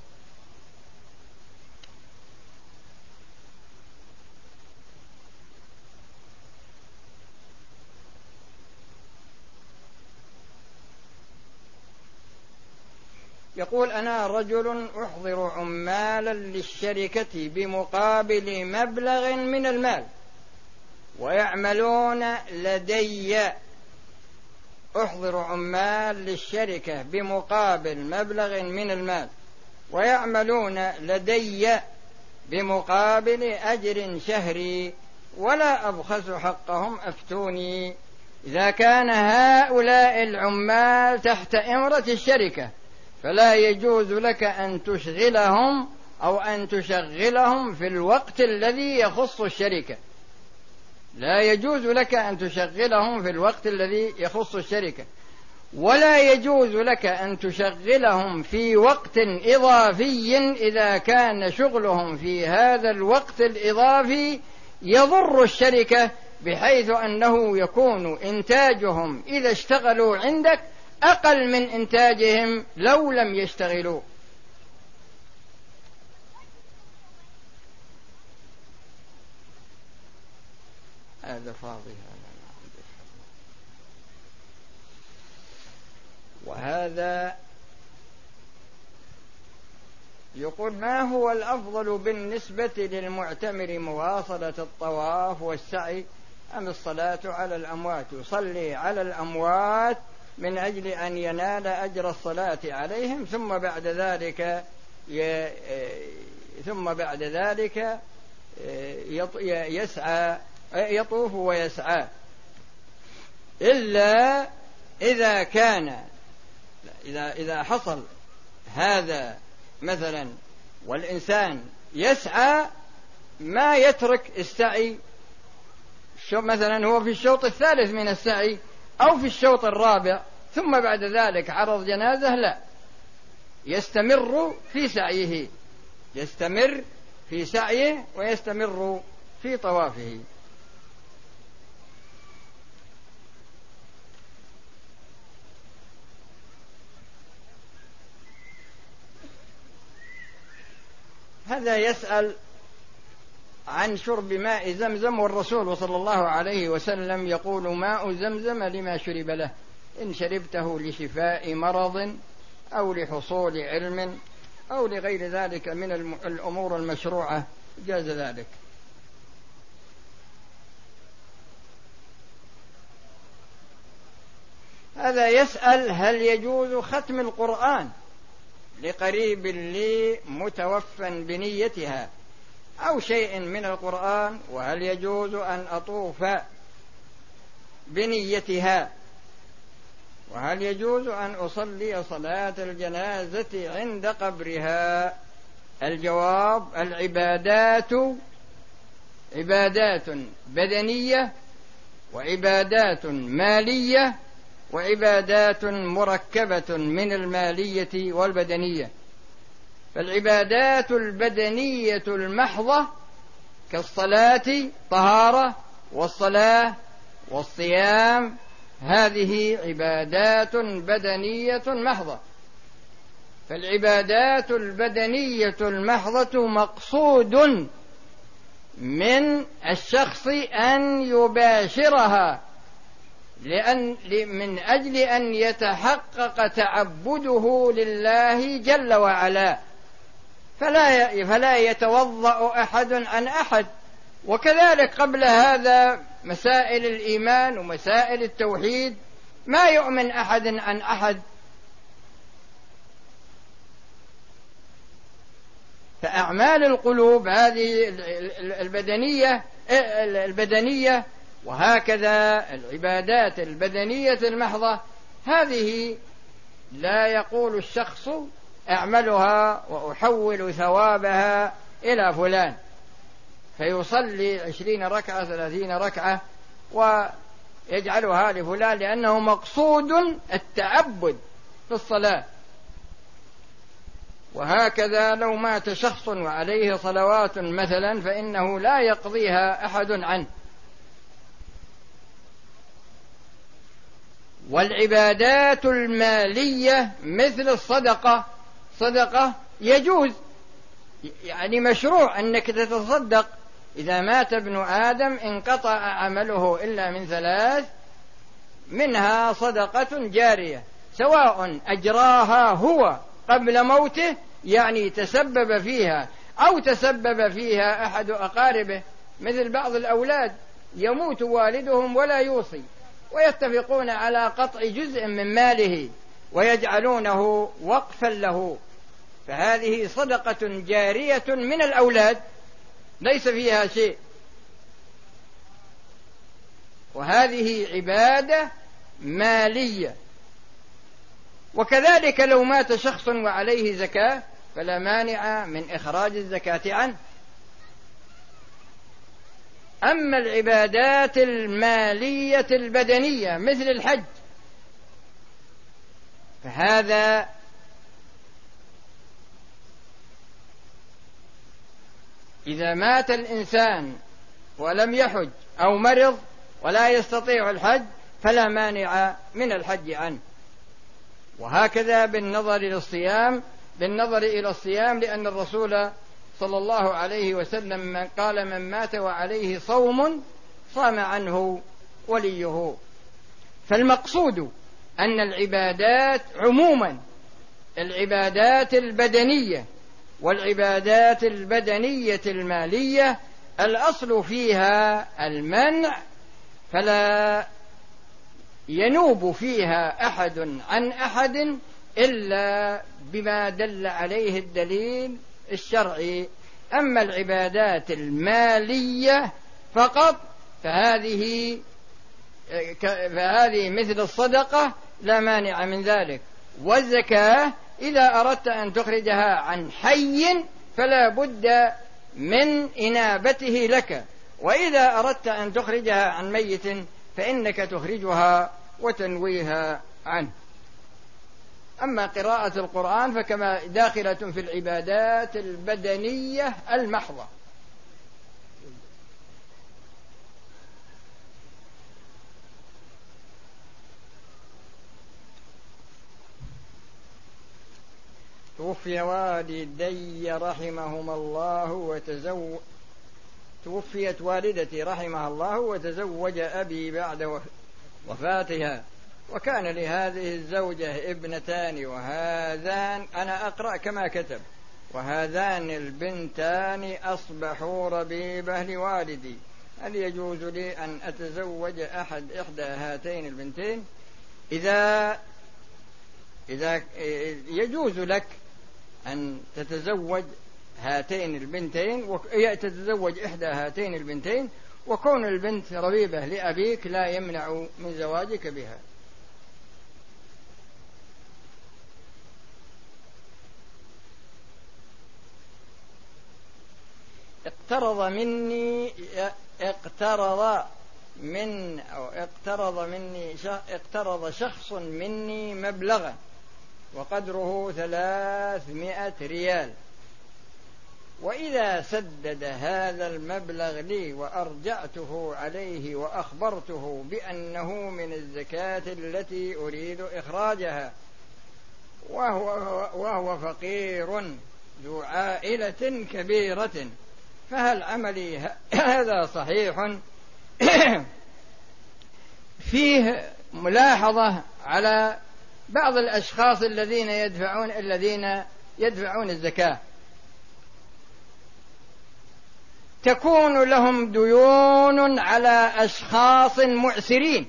يقول: أنا رجل أحضر عمالا للشركة بمقابل مبلغ من المال ويعملون لدي، أحضر عمال للشركة بمقابل مبلغ من المال ويعملون لدي بمقابل أجر شهري ولا أبخس حقهم، أفتوني. إذا كان هؤلاء العمال تحت إمرة الشركة فلا يجوز لك أن تشغلهم أو أن تشغلهم في الوقت الذي يخص الشركة، لا يجوز لك أن تشغلهم في الوقت الذي يخص الشركة، ولا يجوز لك أن تشغلهم في وقت إضافي إذا كان شغلهم في هذا الوقت الإضافي يضر الشركة، بحيث أنه يكون إنتاجهم إذا اشتغلوا عندك أقل من إنتاجهم لو لم يشتغلوا. هذا فاضي. وهذا يقول: ما هو الأفضل بالنسبة للمعتمر، مواصلة الطواف والسعي أم الصلاة على الأموات؟ يصلي على الأموات من أجل أن ينال أجر الصلاة عليهم، ثم بعد ذلك ي... ثم بعد ذلك يسعى يطوف ويسعى، إلا إذا كان إذا إذا حصل هذا مثلا والإنسان يسعى ما يترك السعي، مثلا هو في الشوط الثالث من السعي أو في الشوط الرابع ثم بعد ذلك عرض جنازة، لا، يستمر في سعيه، يستمر في سعيه ويستمر في طوافه. هذا يسأل عن شرب ماء زمزم، والرسول صلى الله عليه وسلم يقول: ماء زمزم لما شرب له، إن شربته لشفاء مرض أو لحصول علم أو لغير ذلك من الأمور المشروعة جاز ذلك. هذا يسأل: هل يجوز ختم القرآن لقريب لي متوفى بنيتها أو شيء من القرآن، وهل يجوز أن أطوف بنيتها، وهل يجوز أن أصلي صلاة الجنازة عند قبرها؟ الجواب: العبادات عبادات بدنية وعبادات مالية وعبادات مركبة من المالية والبدنية. فالعبادات البدنية المحضة كالصلاة طهارة، والصلاة والصيام، هذه عبادات بدنية محضة. فالعبادات البدنية المحضة مقصود من الشخص أن يباشرها لأن من أجل أن يتحقق تعبده لله جل وعلا، فلا فلا يتوضأ أحد عن أحد. وكذلك قبل هذا مسائل الإيمان ومسائل التوحيد ما يؤمن أحد عن أحد. فأعمال القلوب هذه البدنية البدنية وهكذا العبادات البدنية المحضة، هذه لا يقول الشخص أعملها وأحول ثوابها إلى فلان فيصلي عشرين ركعة ثلاثين ركعة ويجعلها لفلان، لأنه مقصود التعبد في الصلاة. وهكذا لو مات شخص وعليه صلوات مثلا فإنه لا يقضيها أحد عنه. والعبادات المالية مثل الصدقة، صدقة يجوز، يعني مشروع أنك تتصدق. إذا مات ابن آدم انقطع عمله إلا من ثلاث، منها صدقة جارية، سواء أجراها هو قبل موته يعني تسبب فيها، أو تسبب فيها أحد أقاربه، مثل بعض الأولاد يموت والدهم ولا يوصي ويتفقون على قطع جزء من ماله ويجعلونه وقفا له، فهذه صدقة جارية من الأولاد ليس فيها شيء، وهذه عبادة مالية. وكذلك لو مات شخص وعليه زكاة فلا مانع من إخراج الزكاة عنه. أما العبادات المالية البدنية مثل الحج فهذا إذا مات الإنسان ولم يحج أو مرض ولا يستطيع الحج فلا مانع من الحج عنه. وهكذا بالنظر إلى الصيام بالنظر إلى الصيام لأن الرسول صلى الله عليه وسلم من قال من مات وعليه صوم صام عنه وليه. فالمقصود أن العبادات عموما العبادات البدنية والعبادات البدنية المالية الأصل فيها المنع، فلا ينوب فيها أحد عن أحد إلا بما دل عليه الدليل الشرعي. أما العبادات المالية فقط فهذه فهذه مثل الصدقة لا مانع من ذلك. والزكاة إذا أردت أن تخرجها عن حي فلا بد من إنابته لك، وإذا أردت أن تخرجها عن ميت فإنك تخرجها وتنويها عنه. أما قراءة القرآن فكما داخلة في العبادات البدنية المحضة. توفي والدي رحمهما الله وتزوج توفيت والدتي رحمها الله وتزوج أبي بعد وفاتها، وكان لهذه الزوجة ابنتان وهذان أنا أقرأ كما كتب وهذان البنتان أصبحوا ربيبة لوالدي، هل يجوز لي أن أتزوج أحد إحدى هاتين البنتين؟ إذا إذا يجوز لك أن تتزوج هاتين البنتين وتتزوج إحدى هاتين البنتين، وكون البنت ربيبة لأبيك لا يمنع من زواجك بها. اقترض مني اقترض من أو اقترض مني اقترض شخص مني مبلغا وقدره ثلاثمائة ريال، وإذا سدد هذا المبلغ لي وأرجعته عليه وأخبرته بأنه من الزكاة التي أريد إخراجها وهو, وهو فقير ذو عائلة كبيرة، فهل عملي هذا صحيح؟ فيه ملاحظة على بعض الأشخاص الذين يدفعون الذين يدفعون الزكاة، تكون لهم ديون على أشخاص معسرين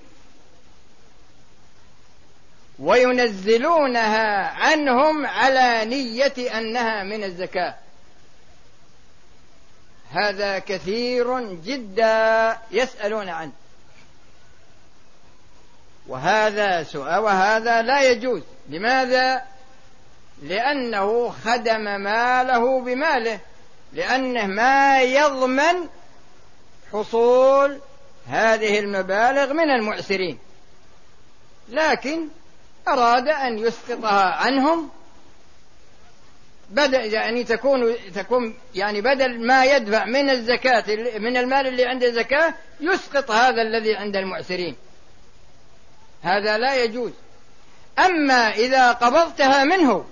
وينزلونها عنهم على نية أنها من الزكاة. هذا كثير جدا يسألون عنه، وهذا سؤال وهذا لا يجوز. لماذا؟ لأنه خدم ماله بماله، لأنه ما يضمن حصول هذه المبالغ من المعسرين، لكن أراد أن يسقطها عنهم بدل يعني تكون تكون يعني بدل ما يدفع من الزكاة من المال اللي عند الزكاة يسقط هذا الذي عند المعسرين، هذا لا يجوز. أما إذا قبضتها منه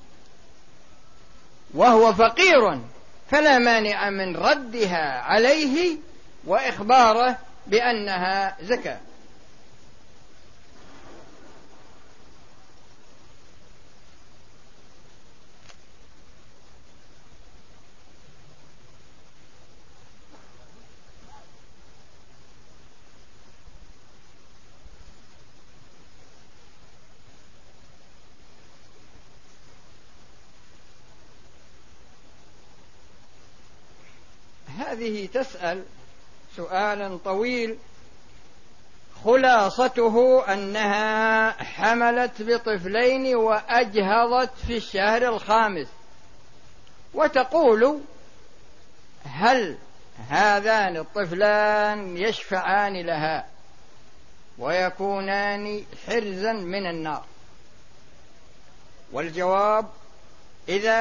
وهو فقير فلا مانع من ردها عليه وإخباره بأنها زكاة. هذه تسأل سؤالا طويل خلاصته أنها حملت بطفلين وأجهضت في الشهر الخامس، وتقول هل هذان الطفلان يشفعان لها ويكونان حرزا من النار؟ والجواب: إذا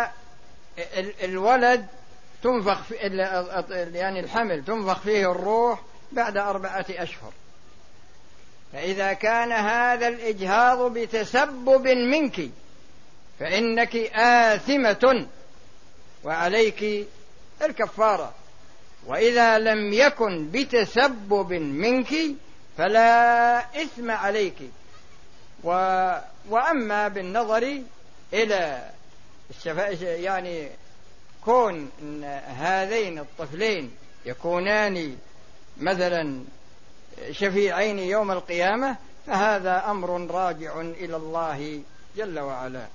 الولد تنفخ في يعني الحمل تنفخ فيه الروح بعد أربعة أشهر، فإذا كان هذا الإجهاض بتسبب منك فإنك آثمة وعليك الكفارة، وإذا لم يكن بتسبب منك فلا إثم عليك. و... وأما بالنظر إلى الشفاء يعني كون هذين الطفلين يكونان مثلا شفيعين يوم القيامة فهذا أمر راجع إلى الله جل وعلا.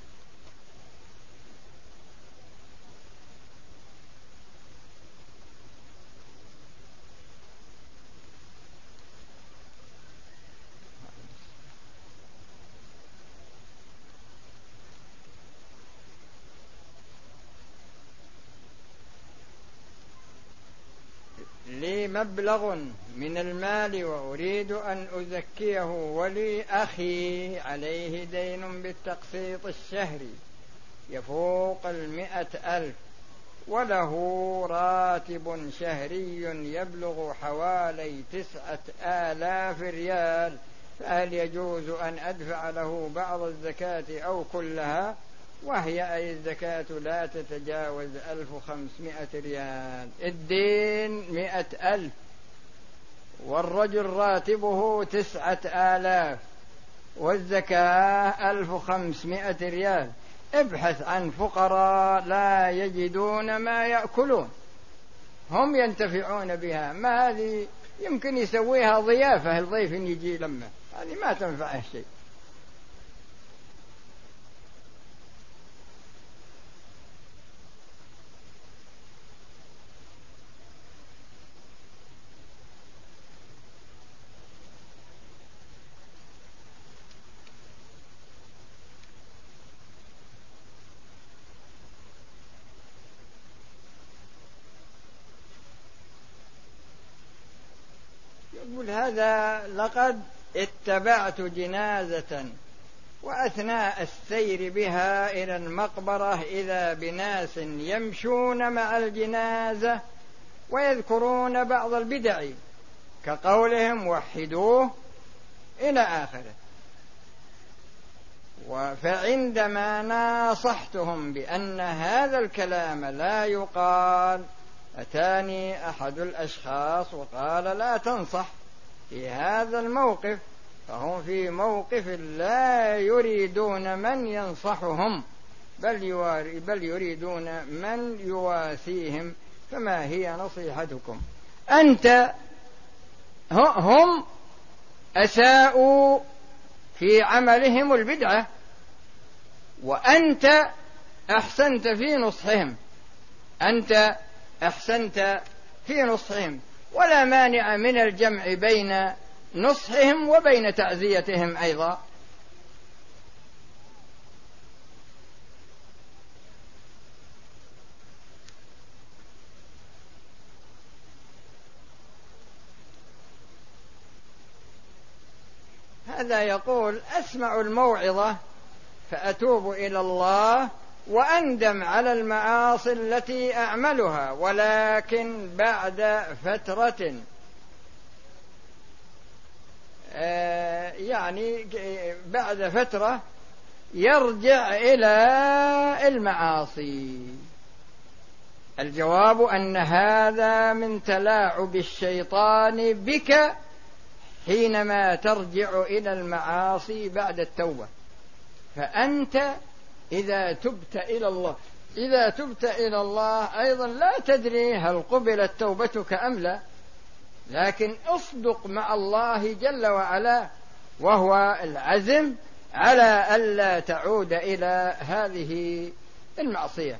لي مبلغ من المال وأريد أن أزكيه، ولي أخي عليه دين بالتقسيط الشهري يفوق المئة ألف وله راتب شهري يبلغ حوالي تسعة آلاف ريال، فهل يجوز أن أدفع له بعض الزكاة أو كلها؟ وهي أي الزكاة لا تتجاوز ألف وخمسمائة ريال. الدين مئة ألف والرجل راتبه تسعة آلاف والزكاة ألف وخمسمائة ريال. ابحث عن فقراء لا يجدون ما يأكلون هم ينتفعون بها، ما هذه يمكن يسويها ضيافة الضيف يجي لما هذه ما تنفعه شيء. يقول هذا: لقد اتبعت جنازة وأثناء السير بها إلى المقبرة إذا بناس يمشون مع الجنازة ويذكرون بعض البدع كقولهم وحدوه إلى آخره، فعندما ناصحتهم بأن هذا الكلام لا يقال أتاني أحد الأشخاص وقال: لا تنصح في هذا الموقف، فهم في موقف لا يريدون من ينصحهم بل, بل يريدون من يواسيهم، فما هي نصيحتكم؟ أنت هم أساءوا في عملهم البدعة وأنت أحسنت في نصحهم، أنت أحسنت في نصحهم، ولا مانع من الجمع بين نصحهم وبين تعزيتهم أيضا. هذا يقول: أسمع الموعظة فأتوب إلى الله وأندم على المعاصي التي أعملها، ولكن بعد فترة آه يعني بعد فترة يرجع إلى المعاصي. الجواب أن هذا من تلاعب الشيطان بك حينما ترجع إلى المعاصي بعد التوبة، فأنت إذا تبت إلى الله إذا تبت إلى الله أيضا لا تدري هل قبلت توبتك أم لا، لكن اصدق مع الله جل وعلا وهو العزم على ألا تعود إلى هذه المعصية.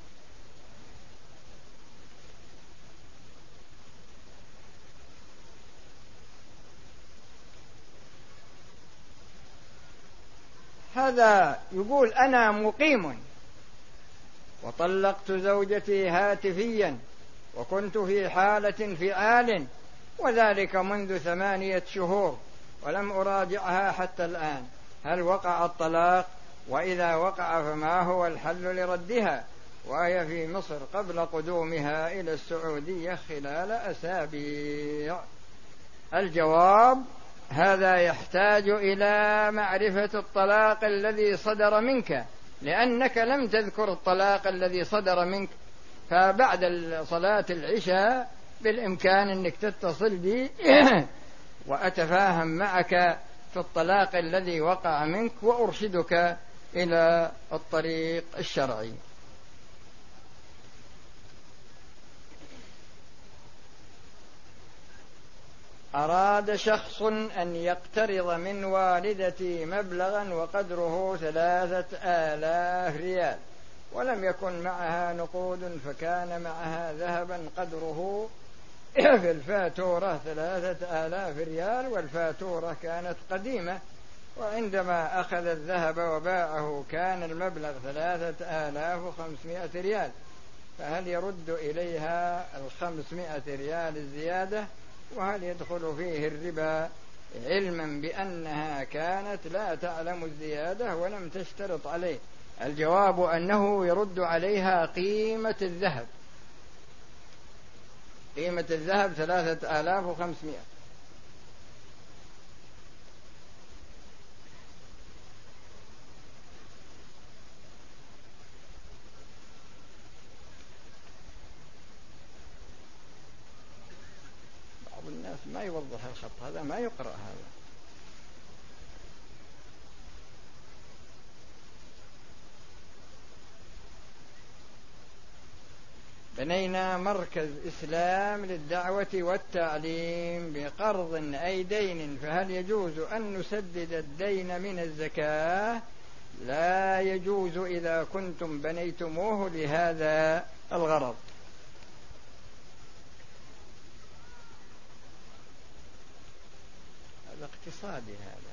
هذا يقول: أنا مقيم وطلقت زوجتي هاتفيا وكنت في حالة فعال، وذلك منذ ثمانية شهور ولم أراجعها حتى الآن، هل وقع الطلاق؟ وإذا وقع فما هو الحل لردها وهي في مصر قبل قدومها إلى السعودية خلال أسابيع؟ الجواب: هذا يحتاج إلى معرفة الطلاق الذي صدر منك، لأنك لم تذكر الطلاق الذي صدر منك، فبعد صلاة العشاء بالإمكان أنك تتصل بي وأتفاهم معك في الطلاق الذي وقع منك وأرشدك إلى الطريق الشرعي. أراد شخص أن يقترض من والدتي مبلغا وقدره ثلاثة آلاف ريال، ولم يكن معها نقود، فكان معها ذهبا قدره في الفاتورة ثلاثة آلاف ريال، والفاتورة كانت قديمة، وعندما أخذ الذهب وباعه كان المبلغ ثلاثة آلاف وخمسمائة ريال، فهل يرد إليها الخمسمائة ريال الزيادة؟ وهل يدخل فيه الربا، علما بأنها كانت لا تعلم الزيادة ولم تشترط عليه؟ الجواب أنه يرد عليها قيمة الذهب، قيمة الذهب ثلاثة آلاف وخمسمائة. بعض الناس ما يوضح الخط هذا، ما يقرأ هذا. بنينا مركز إسلام للدعوة والتعليم بقرض أي دين، فهل يجوز أن نسدد الدين من الزكاة؟ لا يجوز إذا كنتم بنيتموه لهذا الغرض. هذا اقتصادي هذا.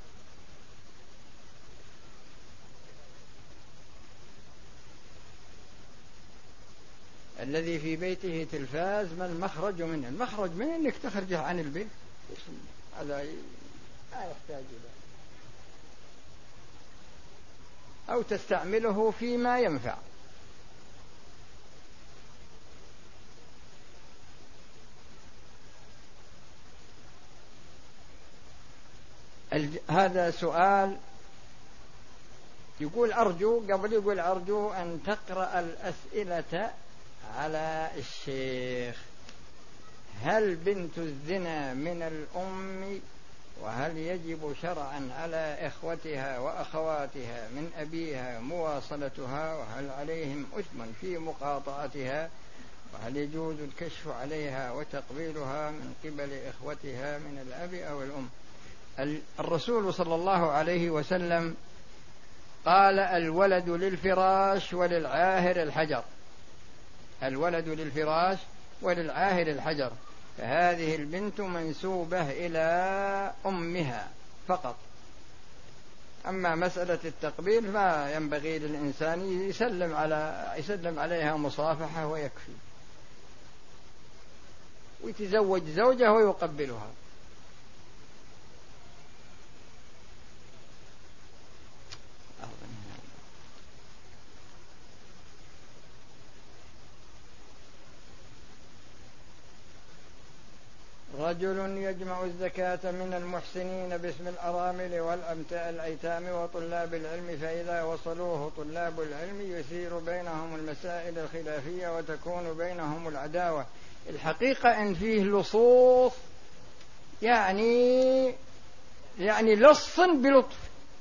الذي في بيته تلفاز ما المخرج منه؟ المخرج منه انك تخرجه عن البيت، هذا لا يحتاج الى، او تستعمله فيما ينفع. هذا سؤال يقول أرجو، قبل يقول أرجو أن تقرأ الأسئلة على الشيخ. هل بنت الزنا من الأم؟ وهل يجب شرعا على إخوتها وأخواتها من أبيها مواصلتها؟ وهل عليهم إثم في مقاطعتها؟ وهل يجوز الكشف عليها وتقبيلها من قبل إخوتها من الأب أو الأم؟ الرسول صلى الله عليه وسلم قال: الولد للفراش وللعاهر الحجر، الولد للفراش وللعاهر الحجر، فهذه البنت منسوبة إلى أمها فقط. أما مسألة التقبيل ما ينبغي للإنسان يسلم على يسلم عليها مصافحة ويكفي، ويتزوج زوجة ويقبلها. رجل يجمع الزكاة من المحسنين باسم الأرامل والأيتام وطلاب العلم، فإذا وصلوه طلاب العلم يثير بينهم المسائل الخلافية وتكون بينهم العداوة. الحقيقة أن فيه لصوص، يعني يعني لص بلطف،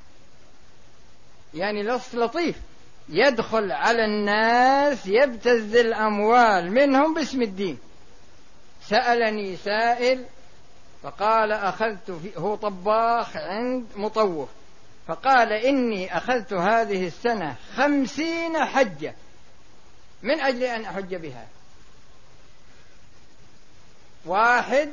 يعني لص لطيف يدخل على الناس يبتز الأموال منهم باسم الدين. سألني سائل فقال أخذت في هو طباخ عند مطوف، فقال إني أخذت هذه السنة خمسين حجة من أجل أن أحج بها. واحد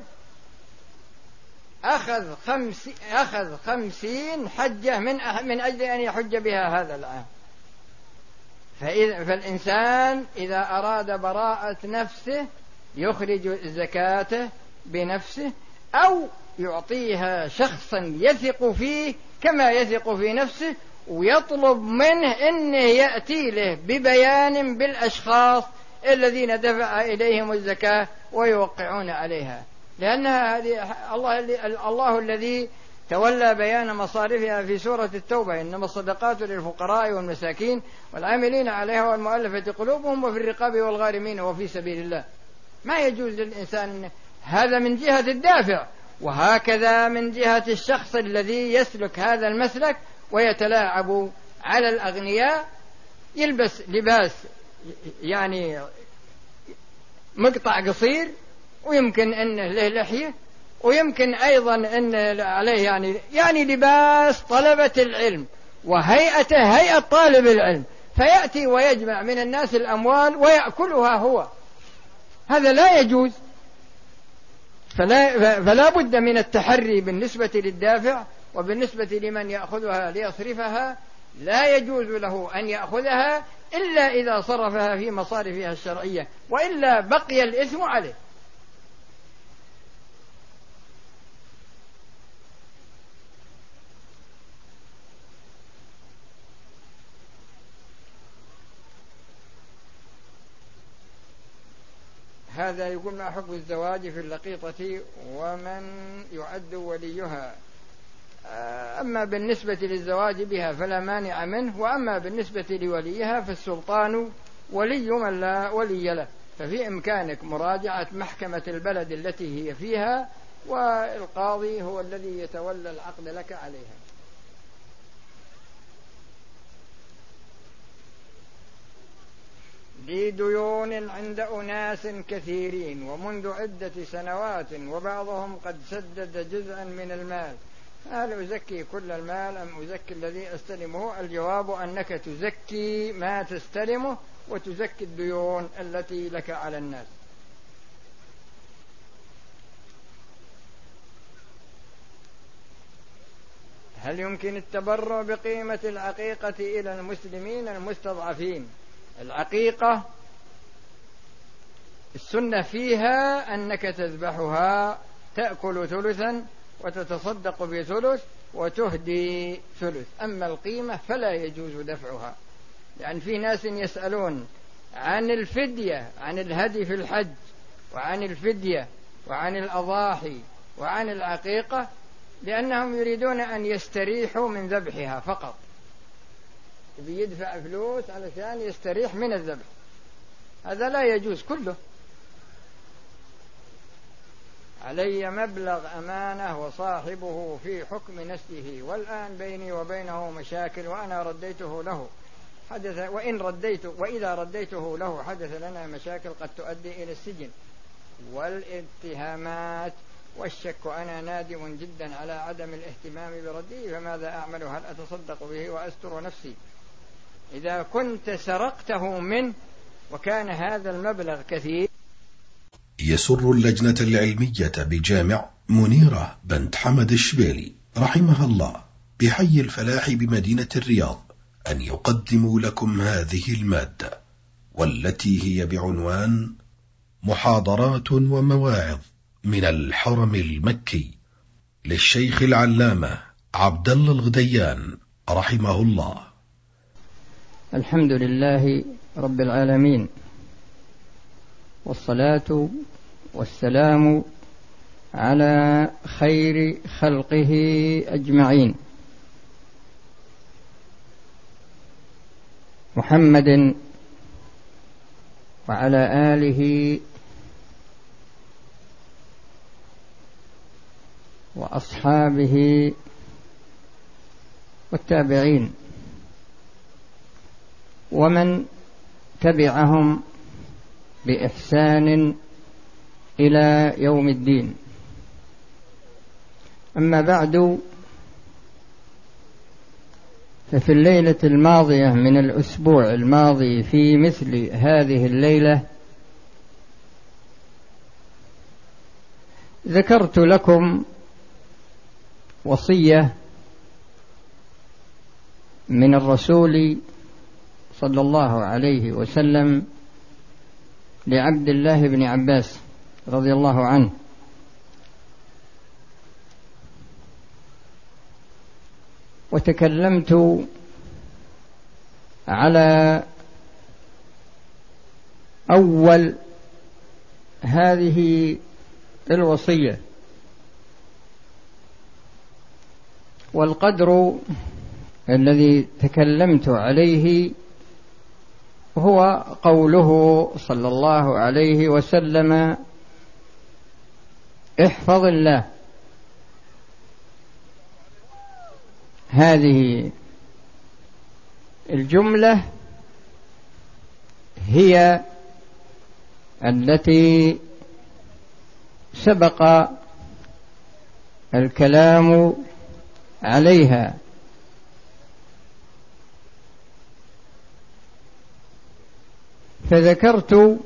أخذ خمس أخذ خمسين حجة من من أجل أن يحج بها هذا العام. فإذا فالإنسان إذا أراد براءة نفسه يخرج زكاته بنفسه أو يعطيها شخصا يثق فيه كما يثق في نفسه، ويطلب منه أنه يأتي له ببيان بالأشخاص الذين دفع إليهم الزكاة ويوقعون عليها، لأنها الله, الله الذي تولى بيان مصارفها في سورة التوبة: إنما الصدقات للفقراء والمساكين والعاملين عليها والمؤلفة قلوبهم وفي الرقاب والغارمين وفي سبيل الله. ما يجوز للإنسان هذا من جهة الدافع، وهكذا من جهة الشخص الذي يسلك هذا المسلك ويتلاعب على الأغنياء، يلبس لباس يعني مقطع قصير ويمكن أنه له لحية ويمكن أيضا أن عليه يعني يعني لباس طلبة العلم وهيئته هيئة طالب العلم، فيأتي ويجمع من الناس الأموال ويأكلها هو. هذا لا يجوز. فلا, فلا بد من التحري بالنسبة للدافع، وبالنسبة لمن يأخذها ليصرفها لا يجوز له أن يأخذها إلا إذا صرفها في مصارفها الشرعية، وإلا بقي الإثم عليه. هذا يقول: ما حكم الزواج في اللقيطة ومن يعد وليها؟ أما بالنسبة للزواج بها فلا مانع منه، وأما بالنسبة لوليها فالسلطان ولي من لا ولي له، ففي إمكانك مراجعة محكمة البلد التي هي فيها، والقاضي هو الذي يتولى العقد لك عليها. لي ديون عند أناس كثيرين ومنذ عدة سنوات وبعضهم قد سدد جزءا من المال، هل أزكي كل المال أم أزكي الذي أستلمه؟ الجواب أنك تزكي ما تستلمه وتزكي الديون التي لك على الناس. هل يمكن التبرع بقيمة العقيقة إلى المسلمين المستضعفين؟ العقيقة السنة فيها أنك تذبحها، تأكل ثلثا وتتصدق بثلث وتهدي ثلث. أما القيمة فلا يجوز دفعها، لأن في ناس يسألون عن الفدية، عن الهدي في الحج، وعن الفدية، وعن الأضاحي، وعن العقيقة، لأنهم يريدون أن يستريحوا من ذبحها فقط، بيدفع فلوس علشان يستريح من الذبح. هذا لا يجوز كله. علي مبلغ أمانة وصاحبه في حكم نسله، والآن بيني وبينه مشاكل وأنا رديته له حدث وإن رديت وإذا رديته له حدث لنا مشاكل قد تؤدي إلى السجن والاتهامات والشك، وأنا نادم جدا على عدم الاهتمام برده، فماذا أعمل؟ هل أتصدق به وأستر نفسي؟ إذا كنت سرقته منه وكان هذا المبلغ كثير. يسر اللجنة العلمية بجامع منيرة بنت حمد الشبيلي رحمها الله بحي الفلاح بمدينة الرياض أن يقدموا لكم هذه المادة، والتي هي بعنوان محاضرات ومواعظ من الحرم المكي للشيخ العلامة عبد الله الغديان رحمه الله. الحمد لله رب العالمين، والصلاة والسلام على خير خلقه أجمعين، محمد وعلى آله وأصحابه والتابعين ومن تبعهم بإحسان إلى يوم الدين. أما بعد، ففي الليلة الماضية من الأسبوع الماضي في مثل هذه الليلة ذكرت لكم وصية من الرسول صلى الله عليه وسلم لعبد الله بن عباس رضي الله عنه: وتكلمت على أول هذه الوصية، والقدر الذي تكلمت عليه هو قوله صلى الله عليه وسلم: احفظ الله. هذه الجملة هي التي سبق الكلام عليها، فذكرت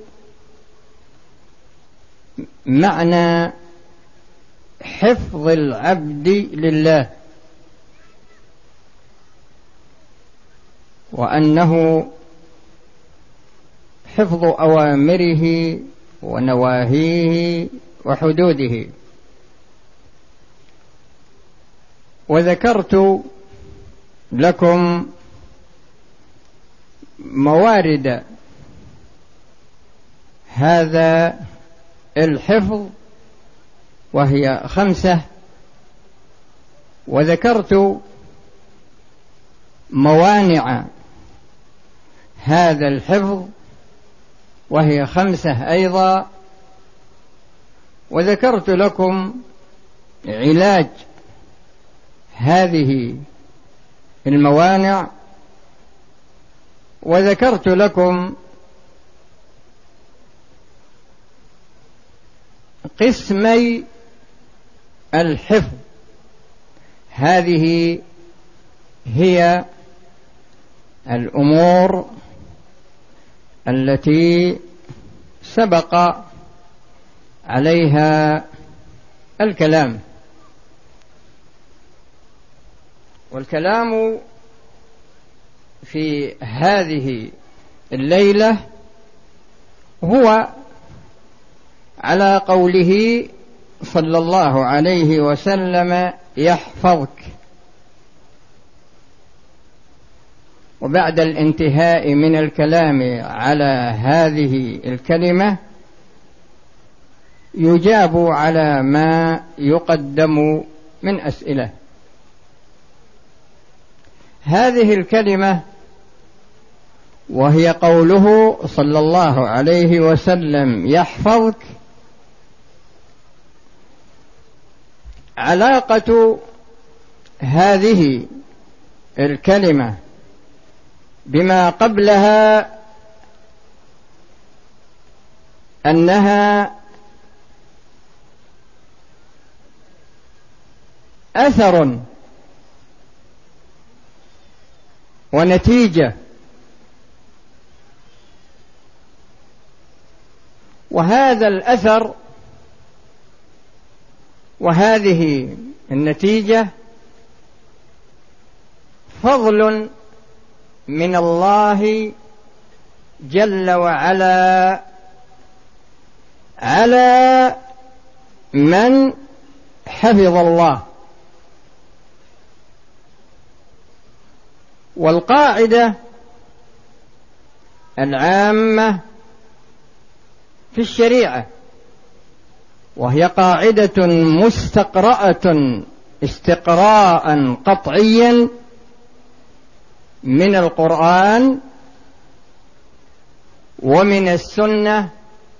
معنى حفظ العبد لله، وأنه حفظ أوامره ونواهيه وحدوده. وذكرت لكم موارد هذا الحفظ وهي خمسة، وذكرت موانع هذا الحفظ وهي خمسة أيضا، وذكرت لكم علاج هذه الموانع، وذكرت لكم قسمي الحفظ. هذه هي الأمور التي سبق عليها الكلام، والكلام في هذه الليلة هو على قوله صلى الله عليه وسلم: يحفظك. وبعد الانتهاء من الكلام على هذه الكلمة يجاب على ما يقدم من أسئلة. هذه الكلمة وهي قوله صلى الله عليه وسلم: يحفظك، علاقة هذه الكلمة بما قبلها أنها أثر ونتيجة، وهذا الأثر وهذه النتيجة فضل من الله جل وعلا على من حفظ الله. والقاعدة العامة في الشريعة، وهي قاعدة مستقرأة استقراء قطعيا من القرآن ومن السنة،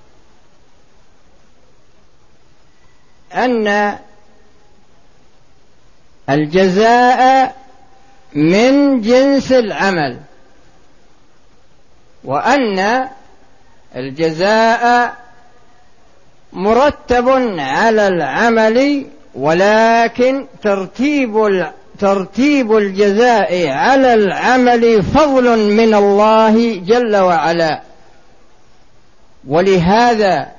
أن الجزاء من جنس العمل، وأن الجزاء مرتب على العمل، ولكن ترتيب ترتيب الجزاء على العمل فضل من الله جل وعلا. ولهذا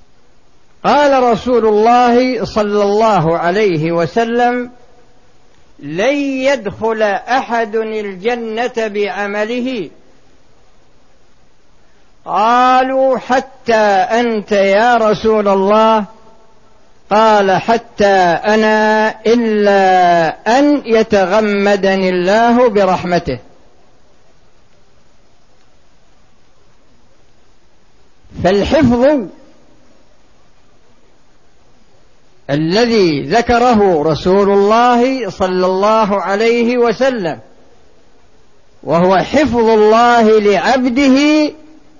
قال رسول الله صلى الله عليه وسلم: لن يدخل أحد الجنة بعمله. قالوا حتى أنت يا رسول الله؟ قال حتى أنا إلا أن يتغمدني الله برحمته. فالحفظ الذي ذكره رسول الله صلى الله عليه وسلم وهو حفظ الله لعبده،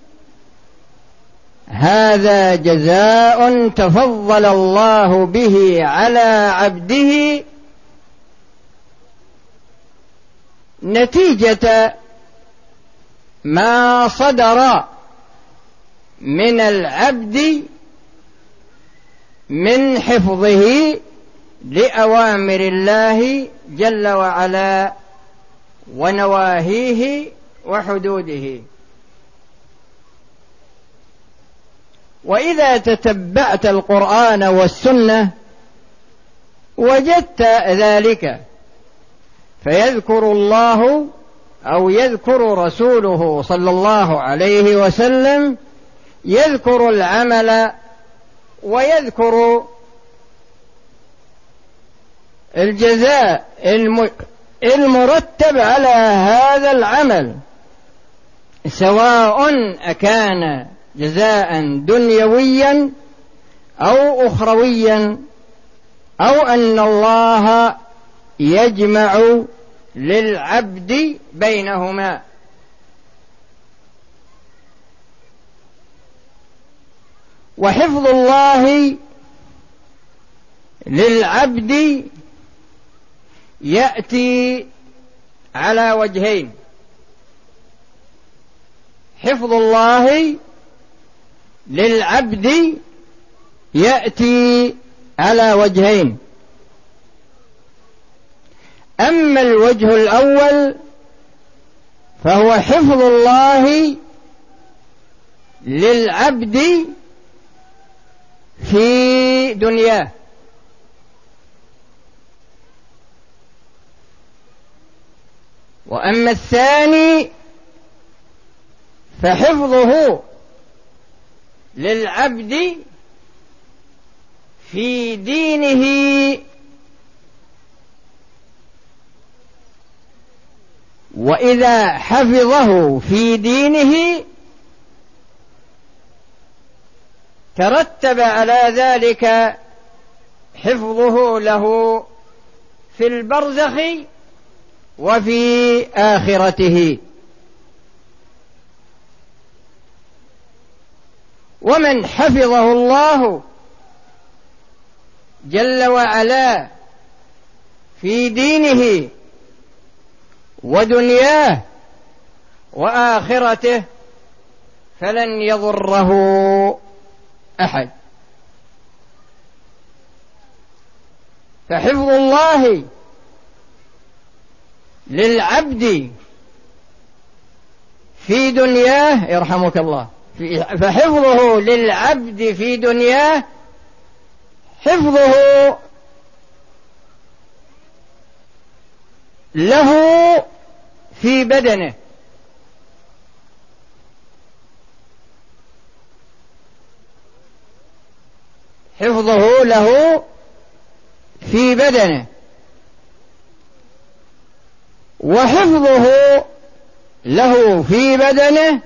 هذا جزاء تفضل الله به على عبده نتيجة ما صدر من العبد من حفظه لأوامر الله جل وعلا ونواهيه وحدوده. وإذا تتبعت القرآن والسنة وجدت ذلك، فيذكر الله أو يذكر رسوله صلى الله عليه وسلم يذكر العمل ويذكر الجزاء المرتب على هذا العمل، سواء أكان جزاء دنيويا أو أخرويا، أو أن الله يجمع للعبد بينهما. وحفظ الله للعبد يأتي على وجهين. حفظ الله للعبد يأتي على وجهين. أما الوجه الأول فهو حفظ الله للعبد في دنياه، وأما الثاني فحفظه للعبد في دينه وإذا حفظه في دينه ترتب على ذلك حفظه له في البرزخ وفي آخرته. ومن حفظه الله جل وعلا في دينه ودنياه وآخرته فلن يضره أحد. فحفظ الله للعبد في دنياه يرحمك الله فحفظه للعبد في دنياه حفظه له في بدنه، حفظه له في بدنه، وحفظه له في بدنه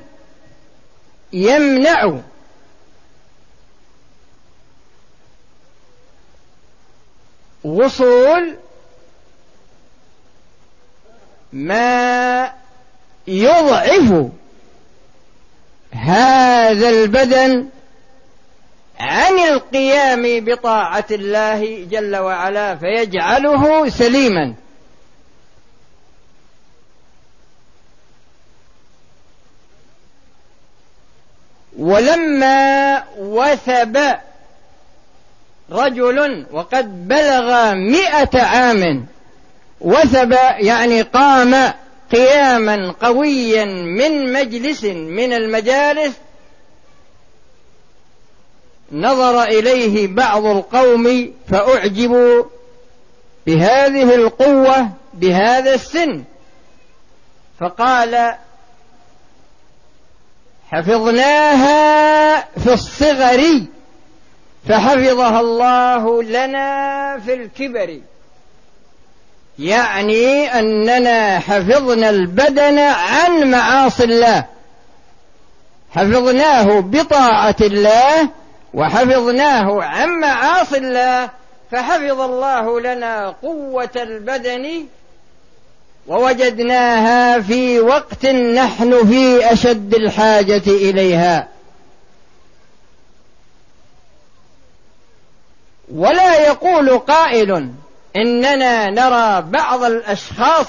يمنع وصول ما يضعف هذا البدن عن القيام بطاعة الله جل وعلا فيجعله سليما. ولما وثب رجل وقد بلغ مئة عام، وثب يعني قام قياما قويا من مجلس من المجالس، نظر إليه بعض القوم فأعجبوا بهذه القوة بهذا السن، فقال حفظناها في الصغر فحفظها الله لنا في الكبر، يعني أننا حفظنا البدن عن معاصي الله، حفظناه بطاعة الله وحفظناه عن معاصي الله، فحفظ الله لنا قوة البدن ووجدناها في وقت نحن في أشد الحاجة إليها. ولا يقول قائل إننا نرى بعض الأشخاص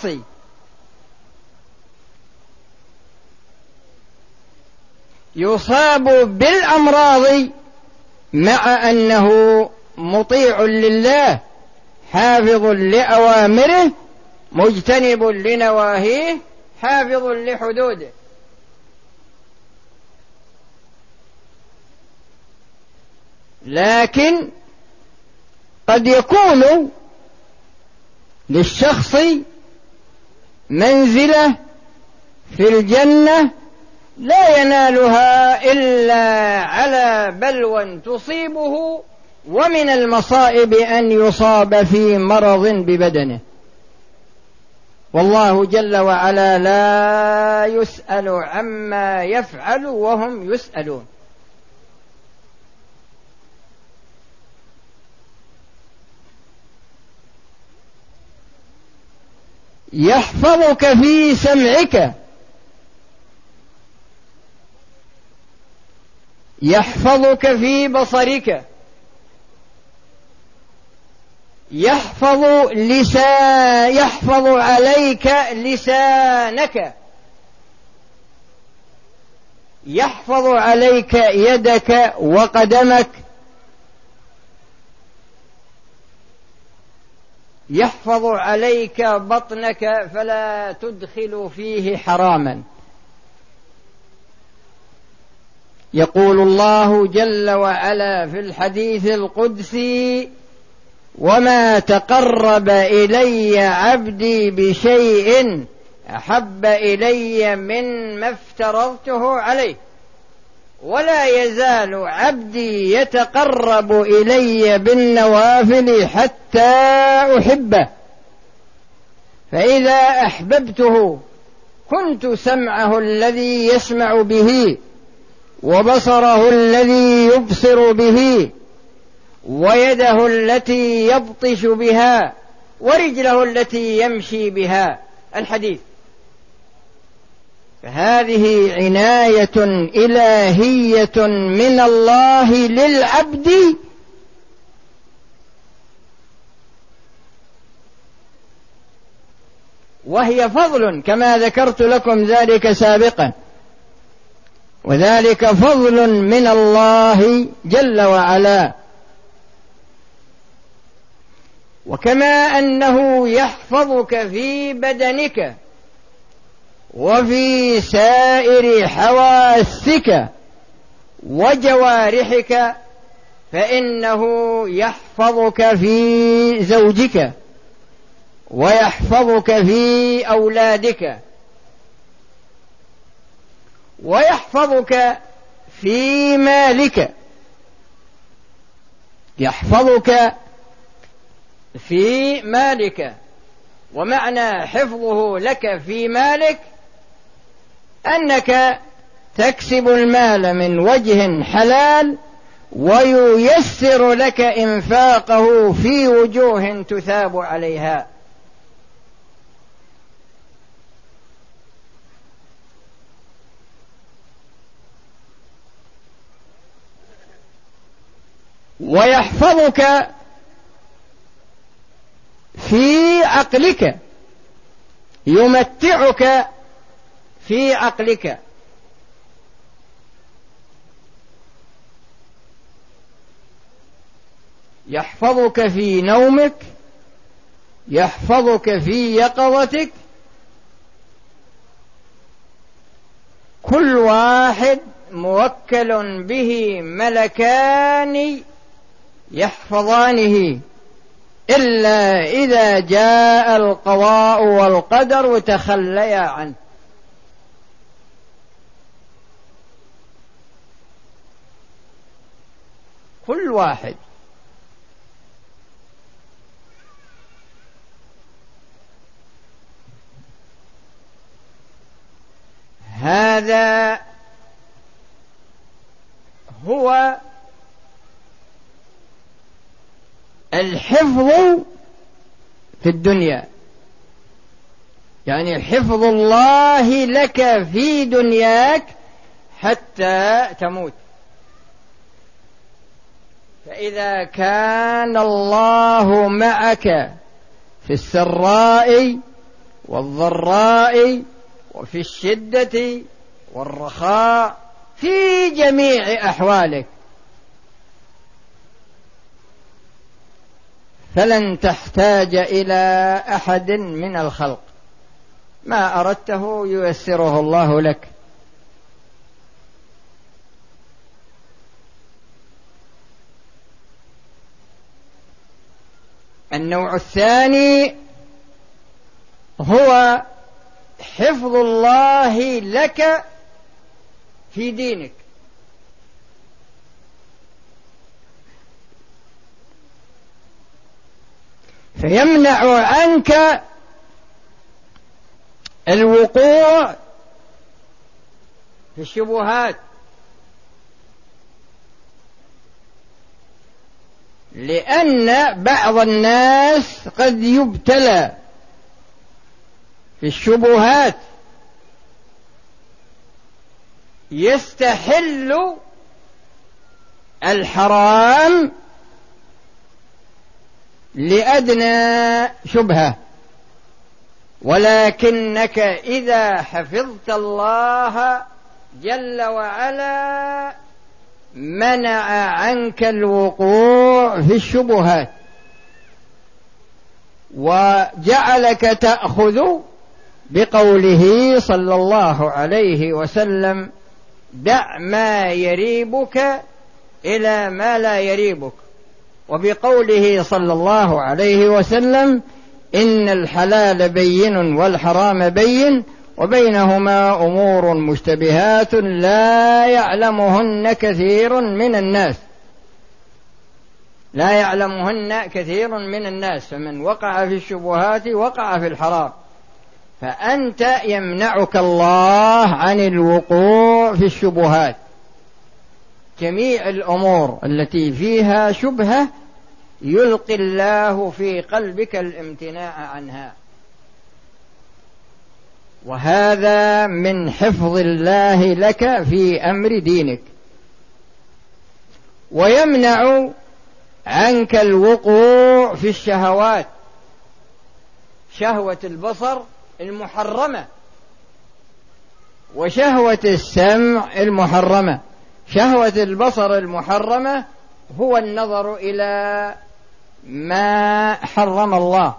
يصاب بالأمراض مع أنه مطيع لله حافظ لأوامره مجتنب لنواهيه حافظ لحدوده. لكن قد يكون للشخص منزلة في الجنة لا ينالها إلا على بلوى تصيبه، ومن المصائب أن يصاب في مرض ببدنه، والله جل وعلا لا يسأل عما يفعل وهم يسألون. يحفظك في سمعك، يحفظك في بصرك، يحفظ لسان يحفظ عليك لسانك، يحفظ عليك يدك وقدمك، يحفظ عليك بطنك فلا تدخل فيه حراما. يقول الله جل وعلا في الحديث القدسي: وما تقرب إلي عبدي بشيء أحب إلي مما افترضته عليه، ولا يزال عبدي يتقرب إلي بالنوافل حتى أحبه، فإذا أحببته كنت سمعه الذي يسمع به، وبصره الذي يبصر به، ويده التي يبطش بها، ورجله التي يمشي بها. الحديث. فهذه عناية إلهية من الله للعبد، وهي فضل كما ذكرت لكم ذلك سابقا، وذلك فضل من الله جل وعلا. وكما أنه يحفظك في بدنك وفي سائر حواسك وجوارحك، فإنه يحفظك في زوجك، ويحفظك في أولادك، ويحفظك في مالك، يحفظك في مالك. ومعنى حفظه لك في مالك أنك تكسب المال من وجه حلال، وييسر لك إنفاقه في وجوه تثاب عليها. ويحفظك في عقلك، يمتعك في عقلك، يحفظك في نومك، يحفظك في يقظتك. كل واحد موكل به ملكان يحفظانه، إلا إذا جاء القضاء والقدر وتخليا عنه. كل واحد هذا هو الحفظ في الدنيا، يعني حفظ الله لك في دنياك حتى تموت. فإذا كان الله معك في السراء والضراء وفي الشدة والرخاء في جميع أحوالك، فلن تحتاج إلى أحد من الخلق، ما أردته ييسره الله لك. النوع الثاني هو حفظ الله لك في دينك. فيمنع عنك الوقوع في الشبهات، لأن بعض الناس قد يبتلى في الشبهات، يستحل الحرام لأدنى شبهة، ولكنك إذا حفظت الله جل وعلا منع عنك الوقوع في الشبهات، وجعلك تأخذ بقوله صلى الله عليه وسلم: دع ما يريبك إلى ما لا يريبك، وبقوله صلى الله عليه وسلم: إن الحلال بين والحرام بين وبينهما أمور مشتبهات لا يعلمهن كثير من الناس لا يعلمهن كثير من الناس فمن وقع في الشبهات وقع في الحرام. فأنت يمنعك الله عن الوقوع في الشبهات. جميع الأمور التي فيها شبهة يلقي الله في قلبك الامتناع عنها، وهذا من حفظ الله لك في أمر دينك. ويمنع عنك الوقوع في الشهوات، شهوة البصر المحرمة وشهوة السمع المحرمة. شهوة البصر المحرمة هو النظر إلى ما حرم الله،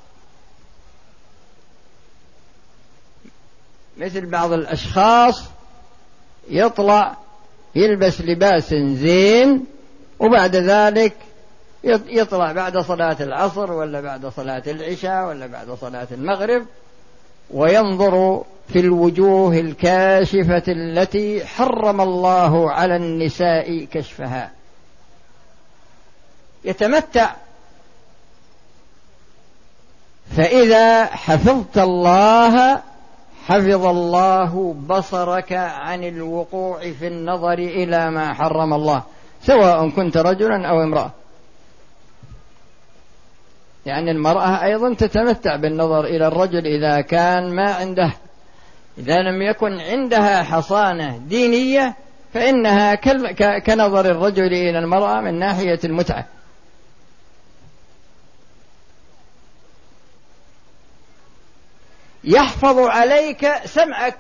مثل بعض الأشخاص يطلع يلبس لباس زين وبعد ذلك يطلع بعد صلاة العصر ولا بعد صلاة العشاء ولا بعد صلاة المغرب وينظر في الوجوه الكاشفة التي حرم الله على النساء كشفها، يتمتع. فإذا حفظت الله حفظ الله بصرك عن الوقوع في النظر إلى ما حرم الله، سواء كنت رجلا أو امرأة. يعني المرأة أيضا تتمتع بالنظر إلى الرجل إذا كان ما عنده إذا لم يكن عندها حصانة دينية فإنها كنظر الرجل إلى المرأة من ناحية المتعة. يحفظ عليك سمعك،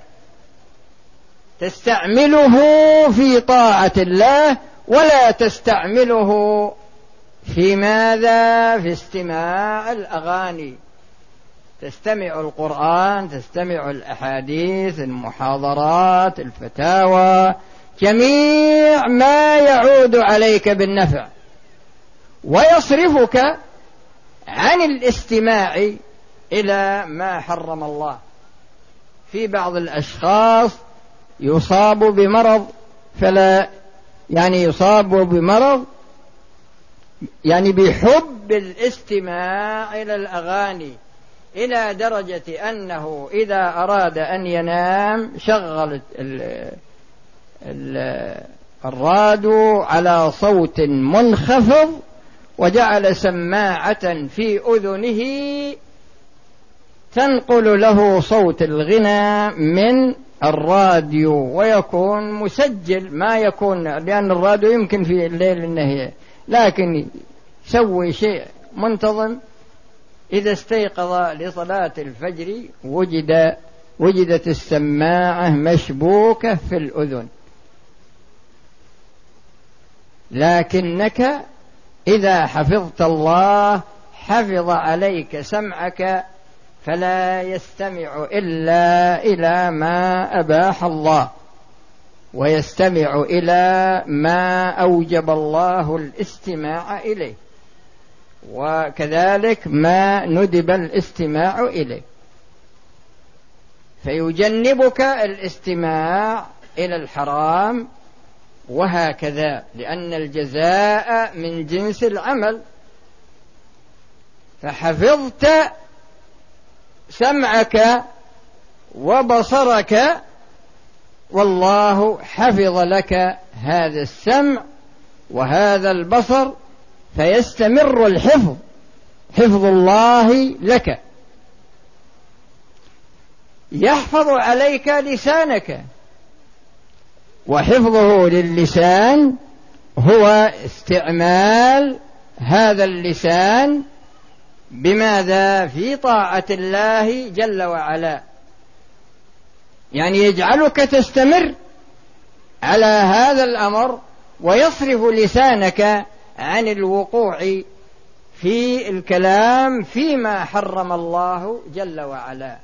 تستعمله في طاعة الله ولا تستعمله في ماذا؟ في استماع الأغاني. تستمع القرآن، تستمع الأحاديث، المحاضرات، الفتاوى، جميع ما يعود عليك بالنفع، ويصرفك عن الاستماع إلى ما حرم الله. في بعض الأشخاص يصاب بمرض فلا يعني يصاب بمرض يعني بحب الاستماع إلى الأغاني إلى درجة أنه إذا أراد أن ينام شغل الراديو على صوت منخفض وجعل سماعة في أذنه تنقل له صوت الغنى من الراديو، ويكون مسجل ما يكون، لأن الراديو يمكن في الليل النهي، لكن يسوي شيء منتظم. إذا استيقظ لصلاة الفجر وجد وجدت السماعة مشبوكة في الأذن. لكنك إذا حفظت الله حفظ عليك سمعك، فلا يستمع إلا إلى ما أباح الله، ويستمع إلى ما أوجب الله الاستماع إليه، وكذلك ما ندب الاستماع إليه، فيجنبك الاستماع إلى الحرام، وهكذا، لأن الجزاء من جنس العمل. فحفظت سمعك وبصرك، والله حفظ لك هذا السمع وهذا البصر، فيستمر الحفظ، حفظ الله لك. يحفظ عليك لسانك، وحفظه للسان هو استعمال هذا اللسان بماذا؟ في طاعة الله جل وعلا، يعني يجعلك تستمر على هذا الأمر، ويصرف لسانك عن الوقوع في الكلام فيما حرم الله جل وعلا.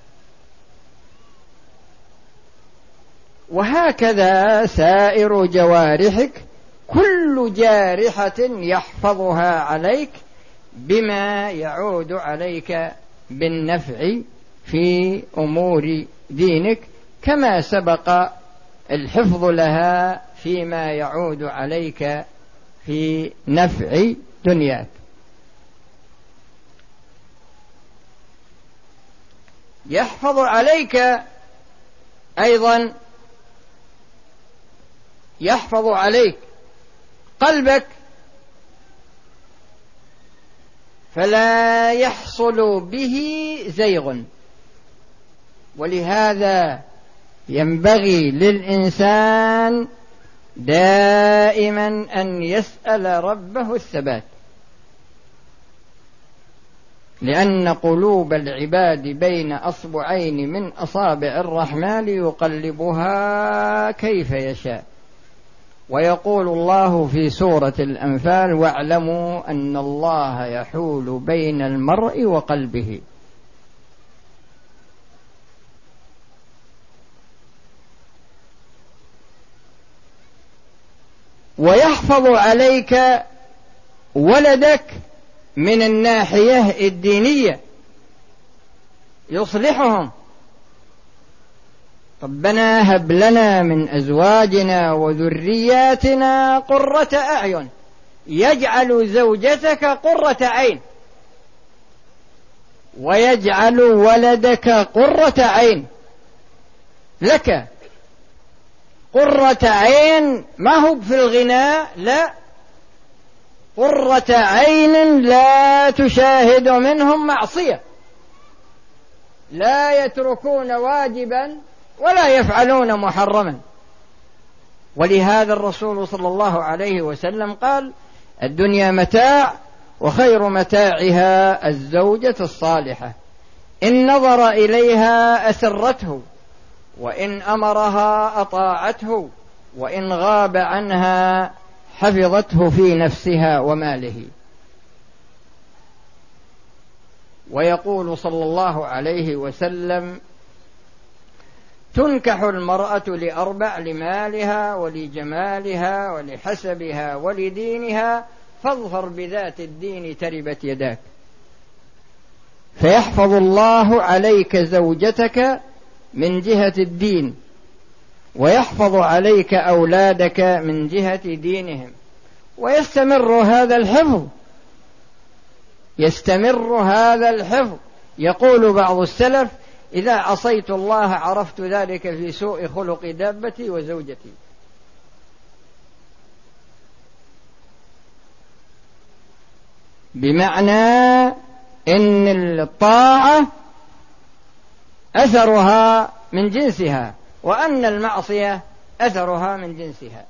وهكذا سائر جوارحك، كل جارحة يحفظها عليك بما يعود عليك بالنفع في أمور دينك، كما سبق الحفظ لها فيما يعود عليك في نفع دنياك. يحفظ عليك أيضا، يحفظ عليك قلبك، فلا يحصل به زيغ. ولهذا ينبغي للإنسان دائما أن يسأل ربه الثبات، لأن قلوب العباد بين أصبعين من أصابع الرحمن يقلبها كيف يشاء. ويقول الله في سورة الأنفال: واعلموا أن الله يحول بين المرء وقلبه. ويحفظ عليك ولدك من الناحية الدينية، يصلحهم. ربنا هب لنا من أزواجنا وذرياتنا قرة أعين، يجعل زوجتك قرة عين، ويجعل ولدك قرة عين لك. قرة عين ما هو في الغناء، لا، قرة عين لا تشاهد منهم معصية، لا يتركون واجبا ولا يفعلون محرما. ولهذا الرسول صلى الله عليه وسلم قال: الدنيا متاع، وخير متاعها الزوجة الصالحة، إن نظر إليها أسرته، وإن أمرها أطاعته، وإن غاب عنها حفظته في نفسها وماله. ويقول صلى الله عليه وسلم: تنكح المرأة لأربع: لمالها ولجمالها ولحسبها ولدينها، فاظفر بذات الدين تربت يداك. فيحفظ الله عليك زوجتك من جهة الدين، ويحفظ عليك أولادك من جهة دينهم، ويستمر هذا الحفظ يستمر هذا الحفظ. يقول بعض السلف: إذا عصيت الله عرفت ذلك في سوء خلق دابتي وزوجتي. بمعنى إن الطاعة أثرها من جنسها، وأن المعصية أثرها من جنسها.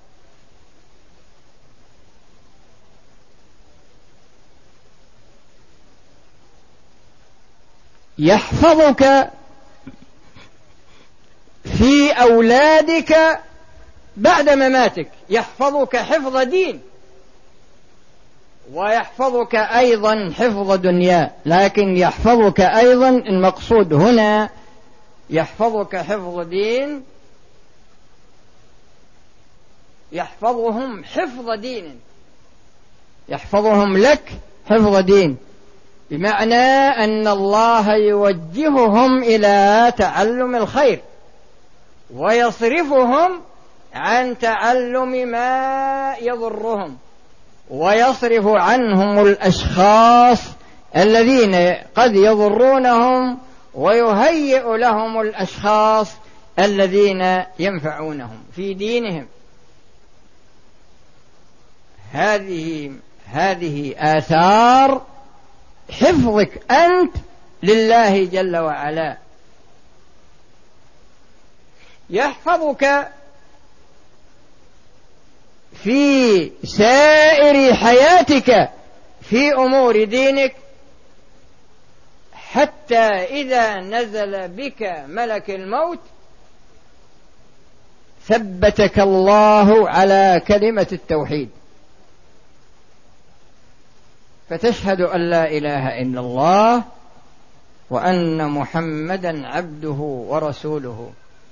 يحفظك في أولادك بعد مماتك، يحفظك حفظ دين، ويحفظك أيضا حفظ دنيا، لكن يحفظك أيضا المقصود هنا يحفظك حفظ دين، يحفظهم حفظ دين، يحفظهم لك حفظ دين، بمعنى أن الله يوجههم إلى تعلم الخير ويصرفهم عن تعلم ما يضرهم، ويصرف عنهم الأشخاص الذين قد يضرونهم، ويهيئ لهم الأشخاص الذين ينفعونهم في دينهم. هذه هذه آثار حفظك أنت لله جل وعلا. يحفظك في سائر حياتك في أمور دينك، حتى إذا نزل بك ملك الموت ثبتك الله على كلمة التوحيد، فتشهد أن لا إله إلا الله وأن محمدا عبده ورسوله.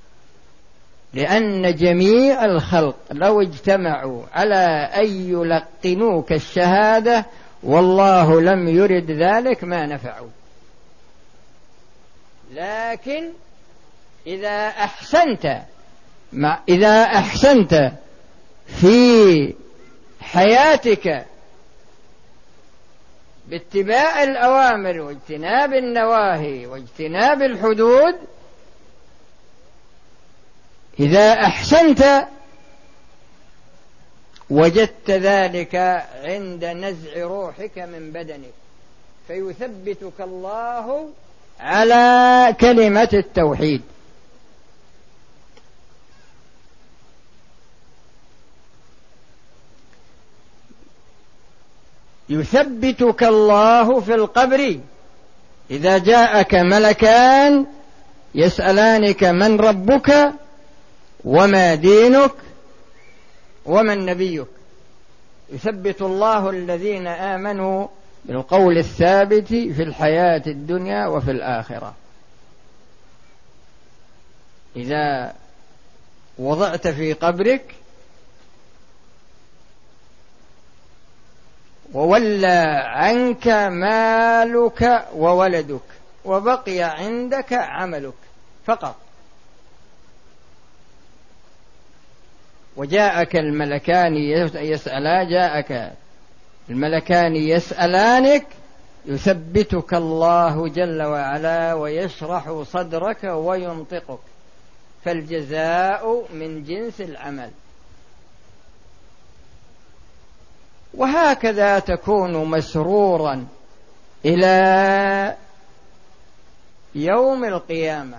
لأن جميع الخلق لو اجتمعوا على أن يلقنوك الشهادة والله لم يرد ذلك ما نفعوا، لكن إذا أحسنت مع إذا أحسنت في حياتك باتباع الأوامر واجتناب النواهي واجتناب الحدود، إذا أحسنت وجدت ذلك عند نزع روحك من بدنك، فيثبتك الله على كلمة التوحيد. يثبتك الله في القبر إذا جاءك ملكان يسألانك من ربك وما دينك ومن نبيك، يثبت الله الذين آمنوا بالقول الثابت في الحياة الدنيا وفي الآخرة. إذا وضعت في قبرك وولى عنك مالك وولدك وبقي عندك عملك فقط، وجاءك الملكان يسألا جاءك الملكان يسألانك، يثبتك الله جل وعلا ويشرح صدرك وينطقك، فالجزاء من جنس العمل. وهكذا تكون مسرورا إلى يوم القيامة.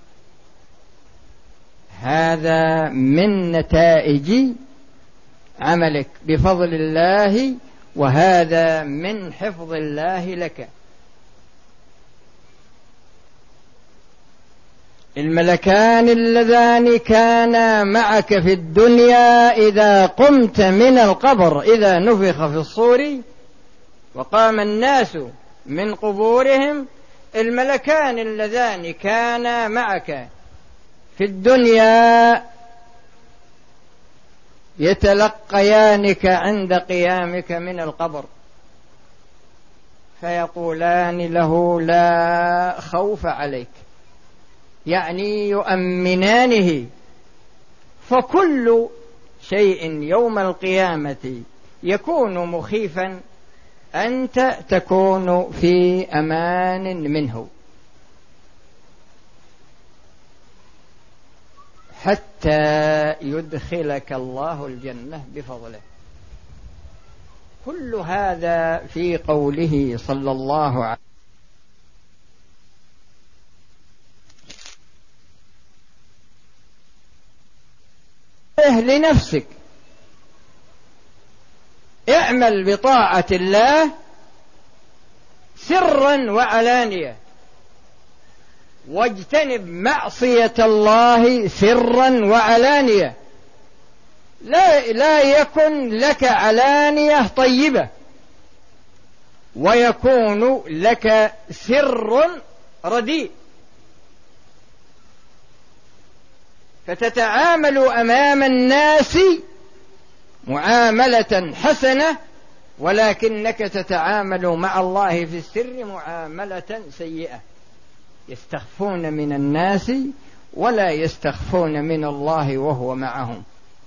هذا من نتائج عملك بفضل الله، وهذا من حفظ الله لك. الملكان اللذان كانا معك في الدنيا إذا قمت من القبر، إذا نفخ في الصور وقام الناس من قبورهم، الملكان اللذان كانا معك في الدنيا يتلقيانك عند قيامك من القبر. فيقولان له لا خوف عليك، يعني يؤمنانه. فكل شيء يوم القيامة يكون مخيفا أنت تكون في أمان منه، حتى يدخلك الله الجنة بفضله. كل هذا في قوله صلى الله عليه وسلم: لنفسك، اعمل بطاعة الله سرا وعلانية، واجتنب معصية الله سرا وعلانية. لا, لا يكن لك علانية طيبة، ويكون لك سر رديء، فتتعامل أمام الناس معاملة حسنة، ولكنك تتعامل مع الله في السر معاملة سيئة. يستخفون من الناس ولا يستخفون من الله وهو معهم.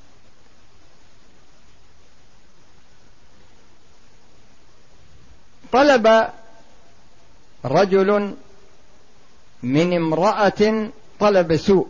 طلب رجل من امرأة طلب سوء،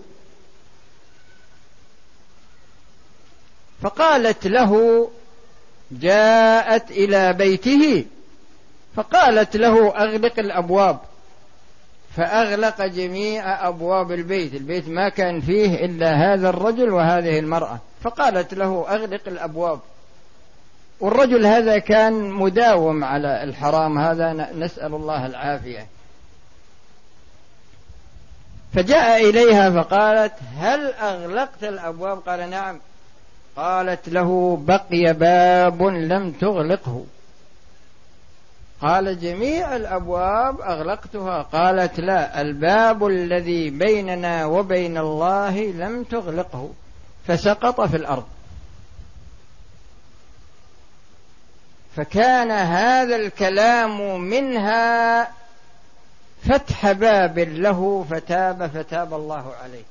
فقالت له، جاءت إلى بيته فقالت له: أغلق الأبواب. فأغلق جميع أبواب البيت، البيت ما كان فيه إلا هذا الرجل وهذه المرأة، فقالت له: أغلق الأبواب. والرجل هذا كان مداوم على الحرام هذا، نسأل الله العافية. فجاء إليها فقالت: هل أغلقت الأبواب؟ قال: نعم. قالت له: بقي باب لم تغلقه. قال: جميع الأبواب أغلقتها. قالت: لا، الباب الذي بيننا وبين الله لم تغلقه. فسقط في الأرض. فكان هذا الكلام منها فتح باب له، فتاب فتاب الله عليه.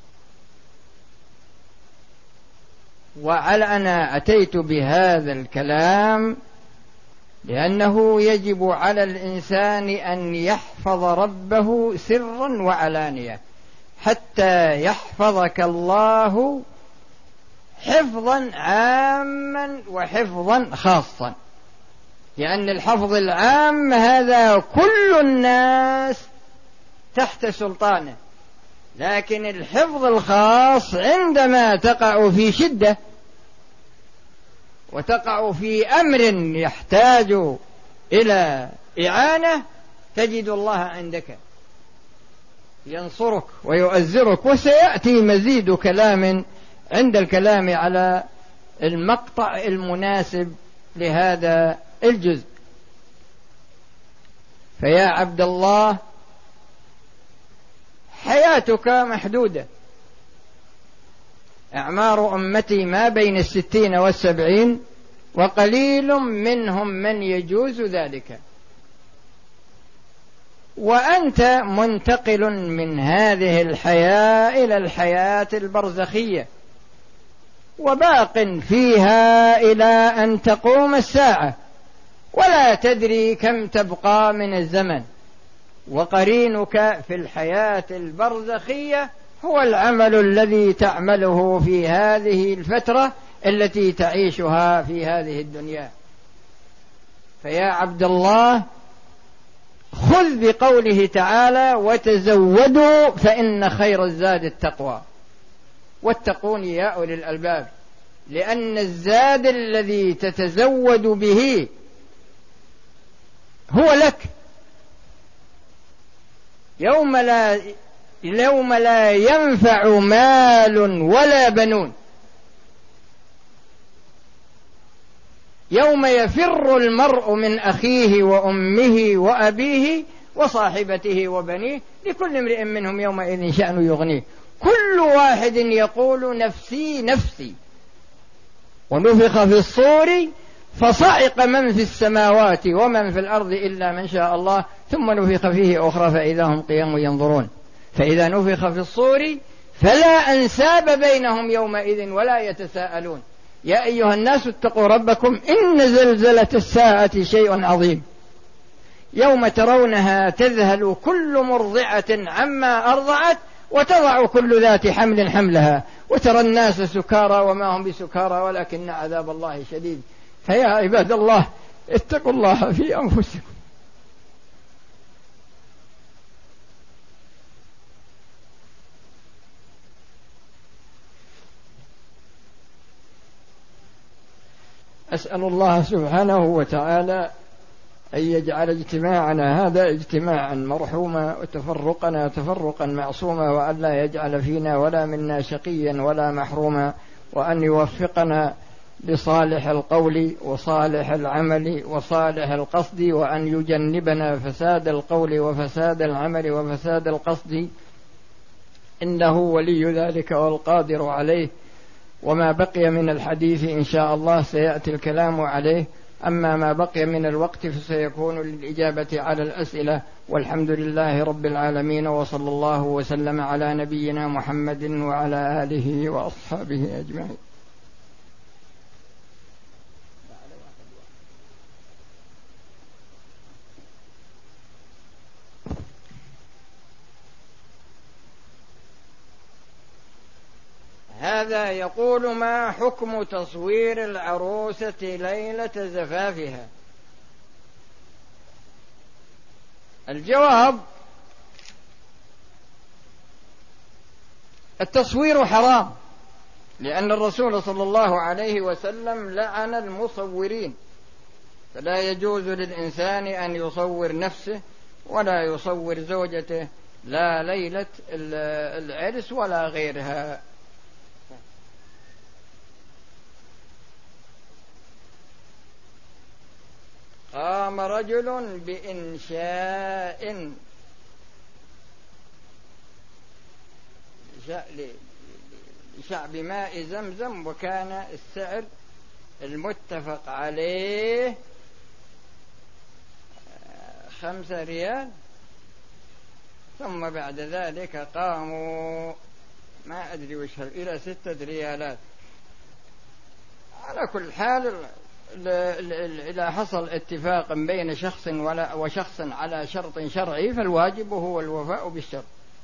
وعلى أنا أتيت بهذا الكلام لأنه يجب على الإنسان أن يحفظ ربه سرا وعلانية، حتى يحفظك الله حفظا عاما وحفظا خاصا. لأن الحفظ العام هذا كل الناس تحت سلطانه، لكن الحفظ الخاص عندما تقع في شدة وتقع في أمر يحتاج إلى إعانة تجد الله عندك ينصرك ويؤزرك. وسيأتي مزيد كلام عند الكلام على المقطع المناسب لهذا الجزء. فيا عبد الله، حياتك محدودة، أعمار أمتي ما بين الستين والسبعين، وقليل منهم من يجوز ذلك. وأنت منتقل من هذه الحياة إلى الحياة البرزخية، وباق فيها إلى أن تقوم الساعة، ولا تدري كم تبقى من الزمن. وقرينك في الحياة البرزخية هو العمل الذي تعمله في هذه الفترة التي تعيشها في هذه الدنيا. فيا عبد الله، خذ بقوله تعالى: وتزودوا فإن خير الزاد التقوى، واتقون يا أولي الألباب. لأن الزاد الذي تتزود به هو لك يوم لا يوم لا ينفع مال ولا بنون، يوم يفر المرء من أخيه وأمه وأبيه وصاحبته وبنيه، لكل امرئ منهم يومئذ شأن يغنيه. كل واحد يقول: نفسي نفسي. ونفخ في الصور فصعق من في السماوات ومن في الأرض إلا من شاء الله ثم نفخ فيه أخرى فإذا هم قيام ينظرون. فإذا نفخ في الصور فلا أنساب بينهم يومئذ ولا يتساءلون. يا أيها الناس اتقوا ربكم إن زلزلة الساعة شيء عظيم يوم ترونها تذهل كل مرضعة عما أرضعت وتضع كل ذات حمل حملها وترى الناس سكارى وما هم بسكارى ولكن عذاب الله شديد. فيا عباد الله اتقوا الله في أنفسكم. أسأل الله سبحانه وتعالى أن يجعل اجتماعنا هذا اجتماعا مرحوما وتفرقنا تفرقا معصوما، وأن لا يجعل فينا ولا منا شقيا ولا محروما، وأن يوفقنا لصالح القول وصالح العمل وصالح القصد، وأن يجنبنا فساد القول وفساد العمل وفساد القصد، إنه ولي ذلك والقادر عليه. وما بقي من الحديث إن شاء الله سيأتي الكلام عليه، أما ما بقي من الوقت فسيكون للإجابة على الأسئلة. والحمد لله رب العالمين، وصلى الله وسلم على نبينا محمد وعلى آله وأصحابه أجمعين. هذا يقول: ما حكم تصوير العروسة ليلة زفافها؟ الجواب: التصوير حرام، لأن الرسول صلى الله عليه وسلم لعن المصورين، فلا يجوز للإنسان أن يصور نفسه ولا يصور زوجته لا ليلة العرس ولا غيرها. قام رجل بإنشاء لشعب ماء زمزم، وكان السعر المتفق عليه خمسة ريال، ثم بعد ذلك قاموا ما أدري وش إلى ستة ريالات. على كل حال إذا حصل اتفاق بين شخص وشخص على شرط شرعي فالواجب هو الوفاء بالشرط.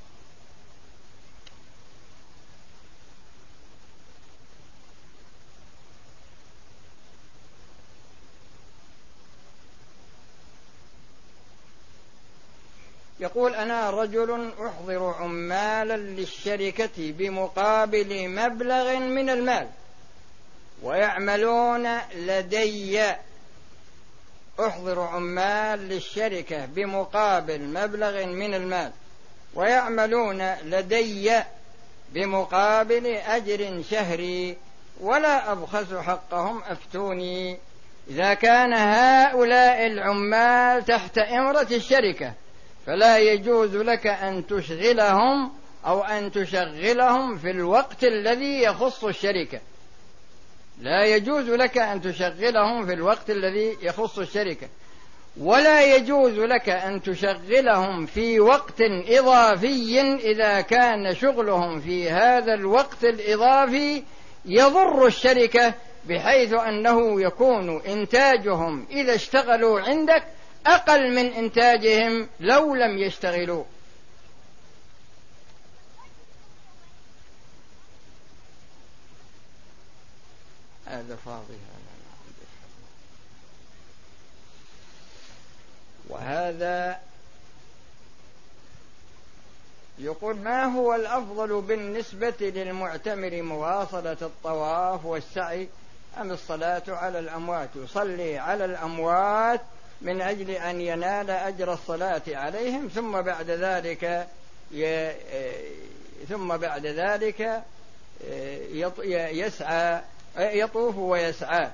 يقول: أنا رجل أحضر عمالا للشركة بمقابل مبلغ من المال ويعملون لدي أحضر عمال للشركة بمقابل مبلغ من المال ويعملون لدي بمقابل أجر شهري ولا أبخس حقهم، أفتوني. إذا كان هؤلاء العمال تحت إمرة الشركة فلا يجوز لك أن تشغلهم أو أن تشغلهم في الوقت الذي يخص الشركة، لا يجوز لك أن تشغلهم في الوقت الذي يخص الشركة، ولا يجوز لك أن تشغلهم في وقت إضافي إذا كان شغلهم في هذا الوقت الإضافي يضر الشركة، بحيث أنه يكون إنتاجهم إذا اشتغلوا عندك أقل من إنتاجهم لو لم يشتغلوا. هذا فاضي. وهذا يقول: ما هو الأفضل بالنسبة للمعتمر، مواصلة الطواف والسعي أم الصلاة على الأموات؟ يصلي على الأموات من أجل أن ينال أجر الصلاة عليهم، ثم بعد ذلك ي... ثم بعد ذلك يسعى يطوف ويسعى،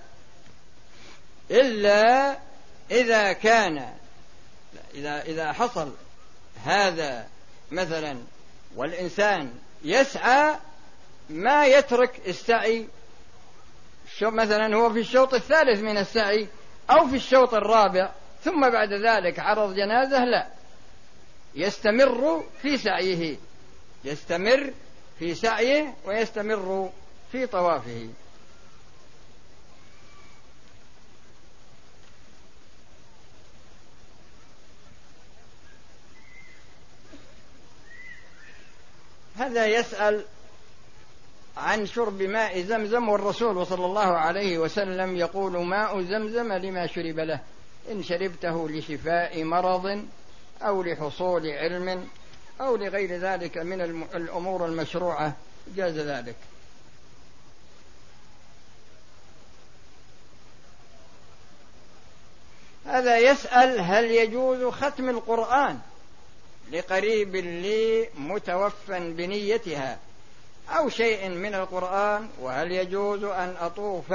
إلا إذا كان إذا إذا حصل هذا مثلا والإنسان يسعى ما يترك السعي مثلا هو في الشوط الثالث من السعي أو في الشوط الرابع ثم بعد ذلك عرض جنازة، لا، يستمر في سعيه، يستمر في سعيه ويستمر في طوافه. هذا يسأل عن شرب ماء زمزم، والرسول صلى الله عليه وسلم يقول: ماء زمزم لما شرب له، إن شربته لشفاء مرض أو لحصول علم أو لغير ذلك من الأمور المشروعة جاز ذلك. هذا يسأل: هل يجوز ختم القرآن لقريب لي متوفى بنيتها أو شيء من القرآن، وهل يجوز أن أطوف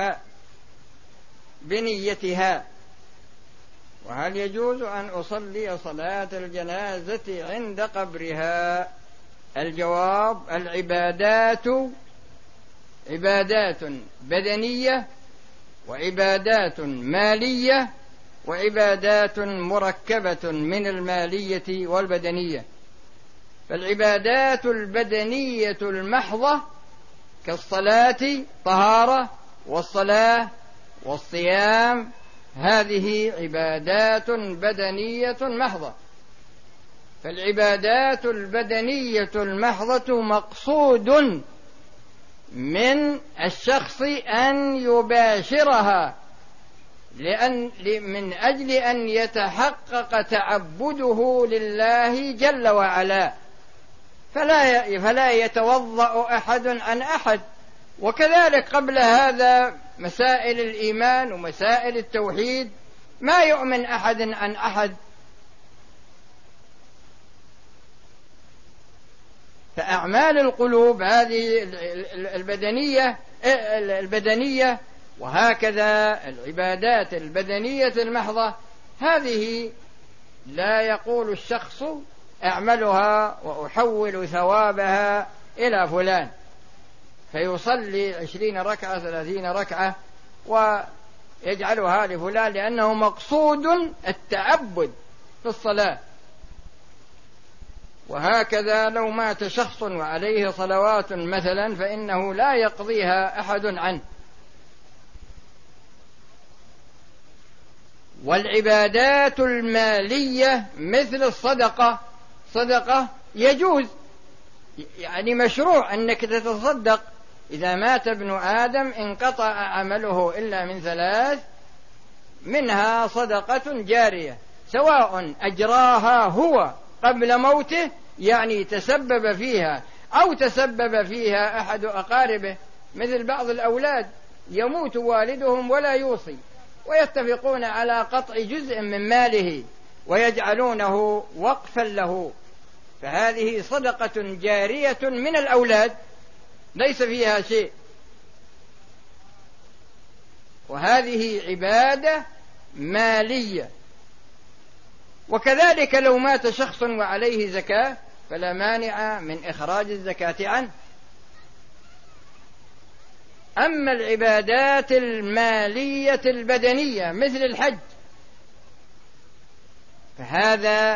بنيتها، وهل يجوز أن أصلي صلاة الجنازة عند قبرها؟ الجواب: العبادات عبادات بدنية وعبادات مالية وعبادات مركبة من المالية والبدنية. فالعبادات البدنية المحضة كالصلاة طهارة، والصلاة والصيام هذه عبادات بدنية محضة. فالعبادات البدنية المحضة مقصود من الشخص أن يباشرها لأن من أجل أن يتحقق تعبده لله جل وعلا، فلا فلا يتوضأ أحد عن أحد. وكذلك قبل هذا مسائل الإيمان ومسائل التوحيد ما يؤمن أحد عن أحد. فأعمال القلوب هذه البدنية البدنية وهكذا العبادات البدنية المحضة هذه لا يقول الشخص أعملها وأحول ثوابها إلى فلان فيصلي عشرين ركعة ثلاثين ركعة ويجعلها لفلان، لأنه مقصود التعبد في الصلاة. وهكذا لو مات شخص وعليه صلوات مثلا فإنه لا يقضيها أحد عنه. والعبادات المالية مثل الصدقة، صدقة يجوز، يعني مشروع أنك تتصدق. إذا مات ابن آدم انقطع عمله إلا من ثلاث، منها صدقة جارية سواء أجراها هو قبل موته، يعني تسبب فيها، أو تسبب فيها أحد أقاربه، مثل بعض الأولاد يموت والدهم ولا يوصي ويتفقون على قطع جزء من ماله ويجعلونه وقفا له، فهذه صدقة جارية من الأولاد ليس فيها شيء، وهذه عبادة مالية. وكذلك لو مات شخص وعليه زكاة فلا مانع من إخراج الزكاة عنه. أما العبادات المالية البدنية مثل الحج فهذا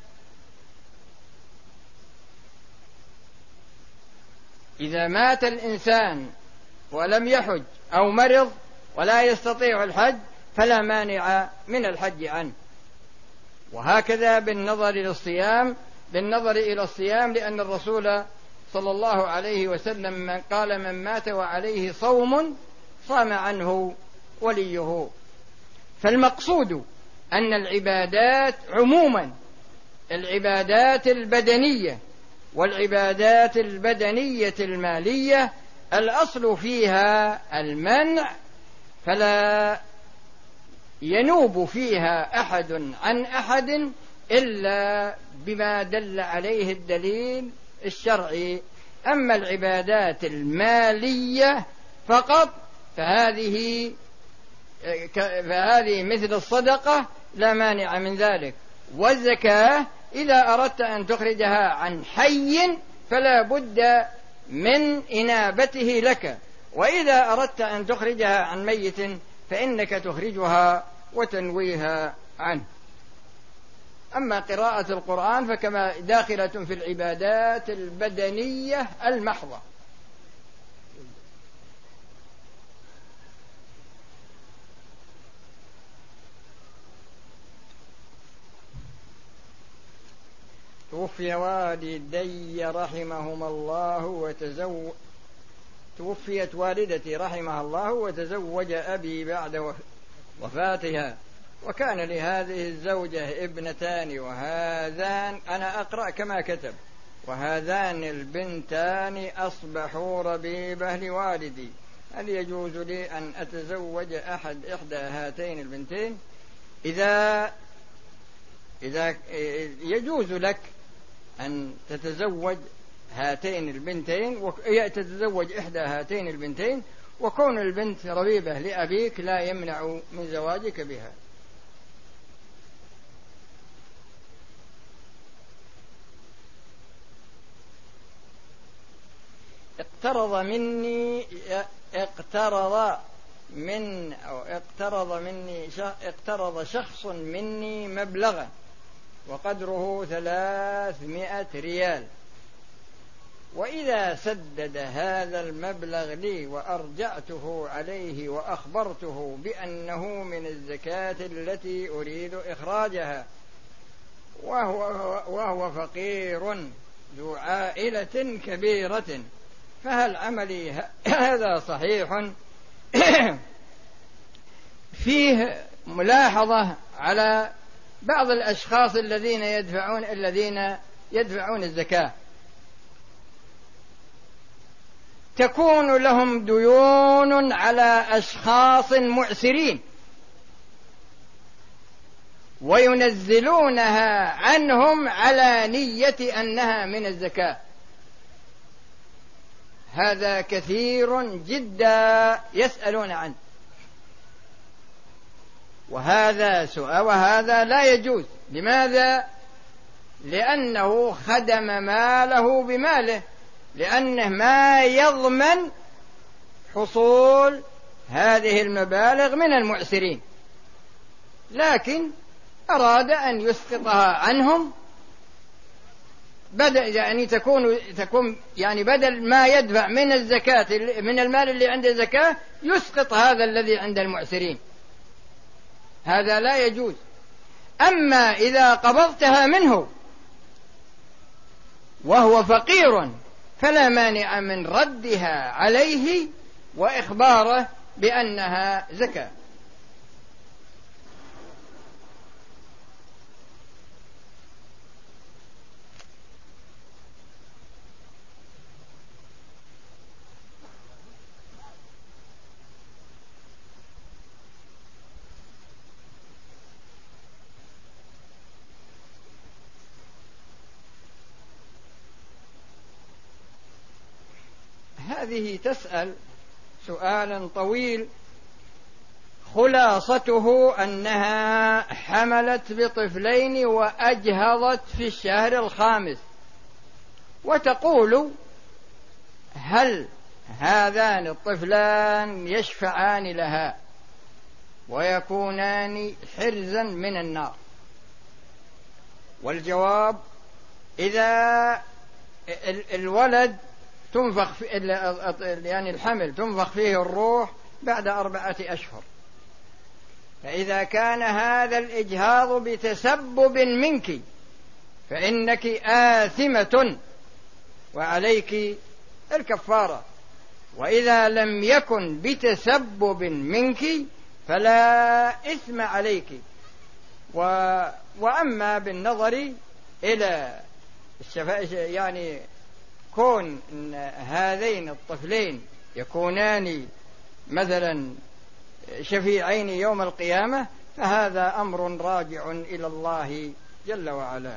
إذا مات الإنسان ولم يحج أو مرض ولا يستطيع الحج فلا مانع من الحج عنه. وهكذا بالنظر للصيام بالنظر إلى الصيام، لأن الرسول صلى الله عليه وسلم من قال: من مات وعليه صوم صام عنه وليه. فالمقصود أن العبادات عموما، العبادات البدنية والعبادات البدنية المالية الأصل فيها المنع، فلا ينوب فيها أحد عن أحد إلا بما دل عليه الدليل الشرعي. أما العبادات المالية فقط فهذه فهذه مثل الصدقة لا مانع من ذلك. والزكاة إذا أردت أن تخرجها عن حي فلا بد من إنابته لك، وإذا أردت أن تخرجها عن ميت فإنك تخرجها وتنويها عنه. أما قراءة القرآن فكما داخلة في العبادات البدنية المحضة. توفي والدي رحمهما الله وتزوج توفيت والدتي رحمها الله وتزوج أبي بعد وفاتها، وكان لهذه الزوجة ابنتان وهذان، أنا أقرأ كما كتب، وهذان البنتان أصبحوا ربيبة لوالدي، هل يجوز لي أن أتزوج أحد إحدى هاتين البنتين؟ إذا إذا يجوز لك أن تتزوج هاتين البنتين وتتزوج إحدى هاتين البنتين، وكون البنت ربيبة لأبيك لا يمنع من زواجك بها. اقترض مني اقترض من أو اقترض مني اقترض شخص مني مبلغا وقدره ثلاثمائة ريال، وإذا سدد هذا المبلغ لي وأرجعته عليه وأخبرته بأنه من الزكاة التي أريد إخراجها وهو, وهو فقير ذو عائلة كبيرة، فهل عملي هذا صحيح؟ فيه ملاحظة على بعض الأشخاص الذين يدفعون الذين يدفعون الزكاة، تكون لهم ديون على أشخاص معسرين وينزلونها عنهم على نية أنها من الزكاة. هذا كثير جدا يسألون عنه، وهذا سؤال وهذا لا يجوز. لماذا؟ لأنه خدم ماله بماله، لأنه ما يضمن حصول هذه المبالغ من المعسرين، لكن أراد أن يسقطها عنهم، بدأ يعني تكون تكون يعني بدل ما يدفع من الزكاة من المال اللي عند الزكاة يسقط هذا الذي عند المعسرين، هذا لا يجوز. أما إذا قبضتها منه وهو فقير فلا مانع من ردها عليه وإخباره بأنها زكاة. هذه تسأل سؤالا طويل، خلاصته أنها حملت بطفلين وأجهضت في الشهر الخامس، وتقول هل هذان الطفلان يشفعان لها ويكونان حرزا من النار؟ والجواب: إذا الولد تنفخ في يعني الحمل تنفخ فيه الروح بعد أربعة أشهر، فإذا كان هذا الإجهاض بتسبب منك فإنك آثمة وعليك الكفارة، وإذا لم يكن بتسبب منك فلا إثم عليك. و... وأما بالنظر إلى الشفاء يعني كون إن هذين الطفلين يكونان مثلا شفيعين يوم القيامة فهذا أمر راجع إلى الله جل وعلا.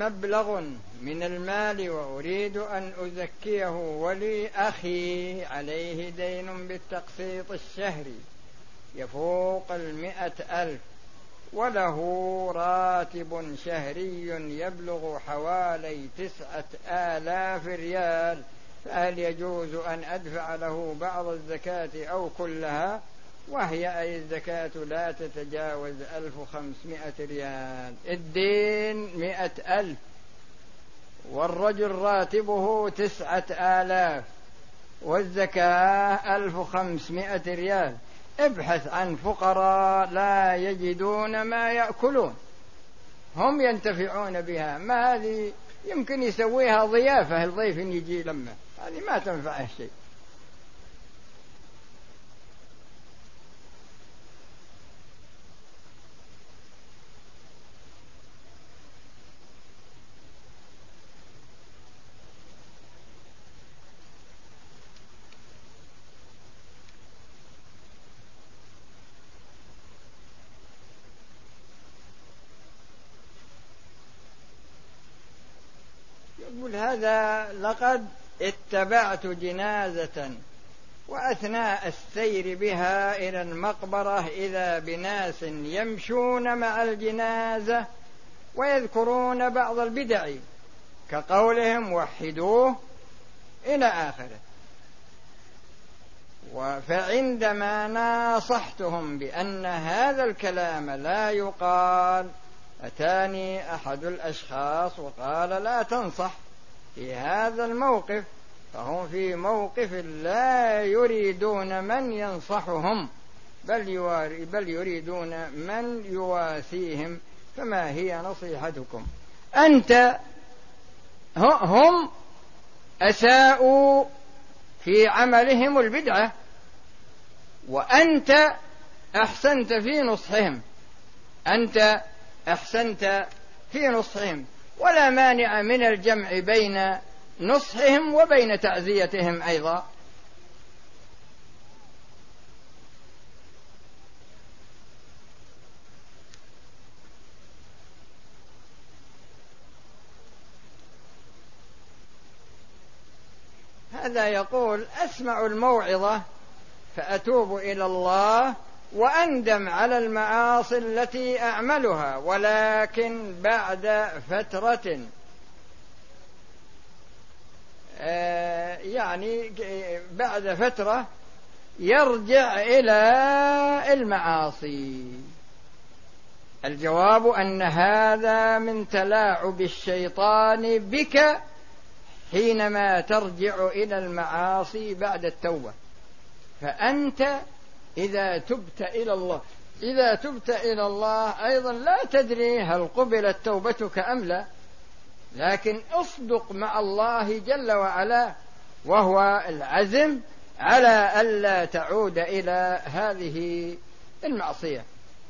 مبلغ من المال وأريد أن أزكيه ولي أخي عليه دين بالتقسيط الشهري يفوق المئة ألف وله راتب شهري يبلغ حوالي تسعة آلاف ريال، فهل يجوز أن أدفع له بعض الزكاة أو كلها؟ وهي أي الزكاة لا تتجاوز ألف وخمسمائة ريال. الدين مئة ألف والرجل راتبه تسعة آلاف والزكاة ألف وخمسمائة ريال. ابحث عن فقراء لا يجدون ما يأكلون، هم ينتفعون بها، ما هذه يمكن يسويها ضيافة الضيف يجي لما هذه ما تنفعه شيء. يقول هذا لقد اتبعت جنازة وأثناء السير بها إلى المقبرة إذا بناس يمشون مع الجنازة ويذكرون بعض البدع كقولهم وحدوه إلى آخره، فعندما ناصحتهم بأن هذا الكلام لا يقال أتاني أحد الأشخاص وقال لا تنصح في هذا الموقف، فهم في موقف لا يريدون من ينصحهم بل, بل يريدون من يواسيهم، فما هي نصيحتكم؟ أنت هم أساءوا في عملهم البدعة وأنت أحسنت في نصحهم، أنت أحسنت في نصحهم، ولا مانع من الجمع بين نصحهم وبين تعزيتهم أيضا. هذا يقول أسمع الموعظة فأتوب إلى الله وأندم على المعاصي التي أعملها، ولكن بعد فترة آه يعني بعد فترة يرجع إلى المعاصي. الجواب أن هذا من تلاعب الشيطان بك حينما ترجع إلى المعاصي بعد التوبة. فأنت إذا تبت إلى الله إذا تبت إلى الله أيضا لا تدري هل قبلت توبتك أم لا، لكن اصدق مع الله جل وعلا وهو العزم على ألا تعود إلى هذه المعصية.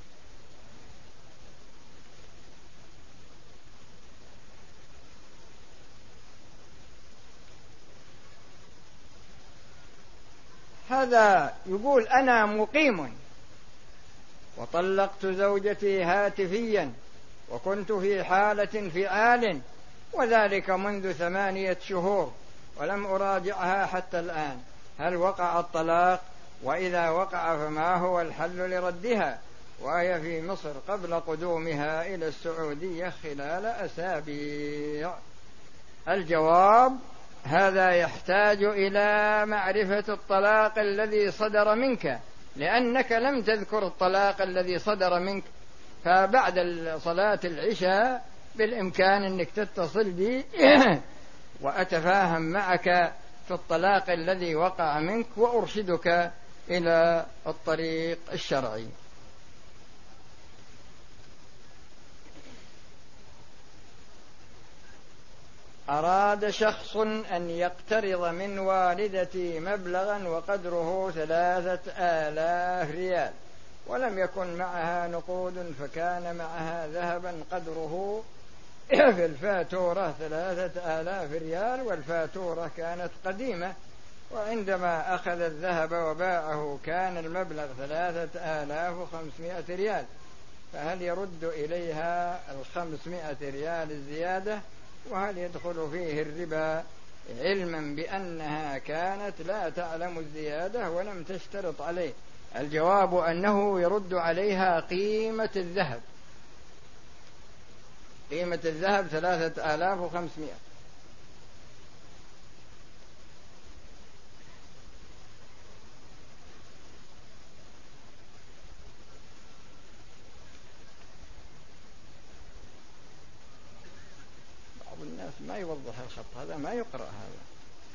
هذا يقول أنا مقيم وطلقت زوجتي هاتفيا وكنت في حالة انفعال وذلك منذ ثمانية شهور ولم أراجعها حتى الآن، هل وقع الطلاق؟ وإذا وقع فما هو الحل لردها وهي في مصر قبل قدومها إلى السعودية خلال أسابيع؟ الجواب هذا يحتاج إلى معرفة الطلاق الذي صدر منك، لأنك لم تذكر الطلاق الذي صدر منك، فبعد صلاة العشاء بالإمكان أنك تتصل بي وأتفاهم معك في الطلاق الذي وقع منك وأرشدك إلى الطريق الشرعي. أراد شخص أن يقترض من والدتي مبلغا وقدره ثلاثة آلاف ريال ولم يكن معها نقود، فكان معها ذهبا قدره في الفاتورة ثلاثة آلاف ريال والفاتورة كانت قديمة، وعندما أخذ الذهب وباعه كان المبلغ ثلاثة آلاف وخمسمائة ريال، فهل يرد إليها الخمسمائة ريال الزيادة؟ وهل يدخل فيه الربا علما بأنها كانت لا تعلم الزيادة ولم تشترط عليه؟ الجواب أنه يرد عليها قيمة الذهب. قيمة الذهب ثلاثة آلاف وخمسمائة. بعض الناس ما يوضح الخط هذا، ما يقرأ هذا.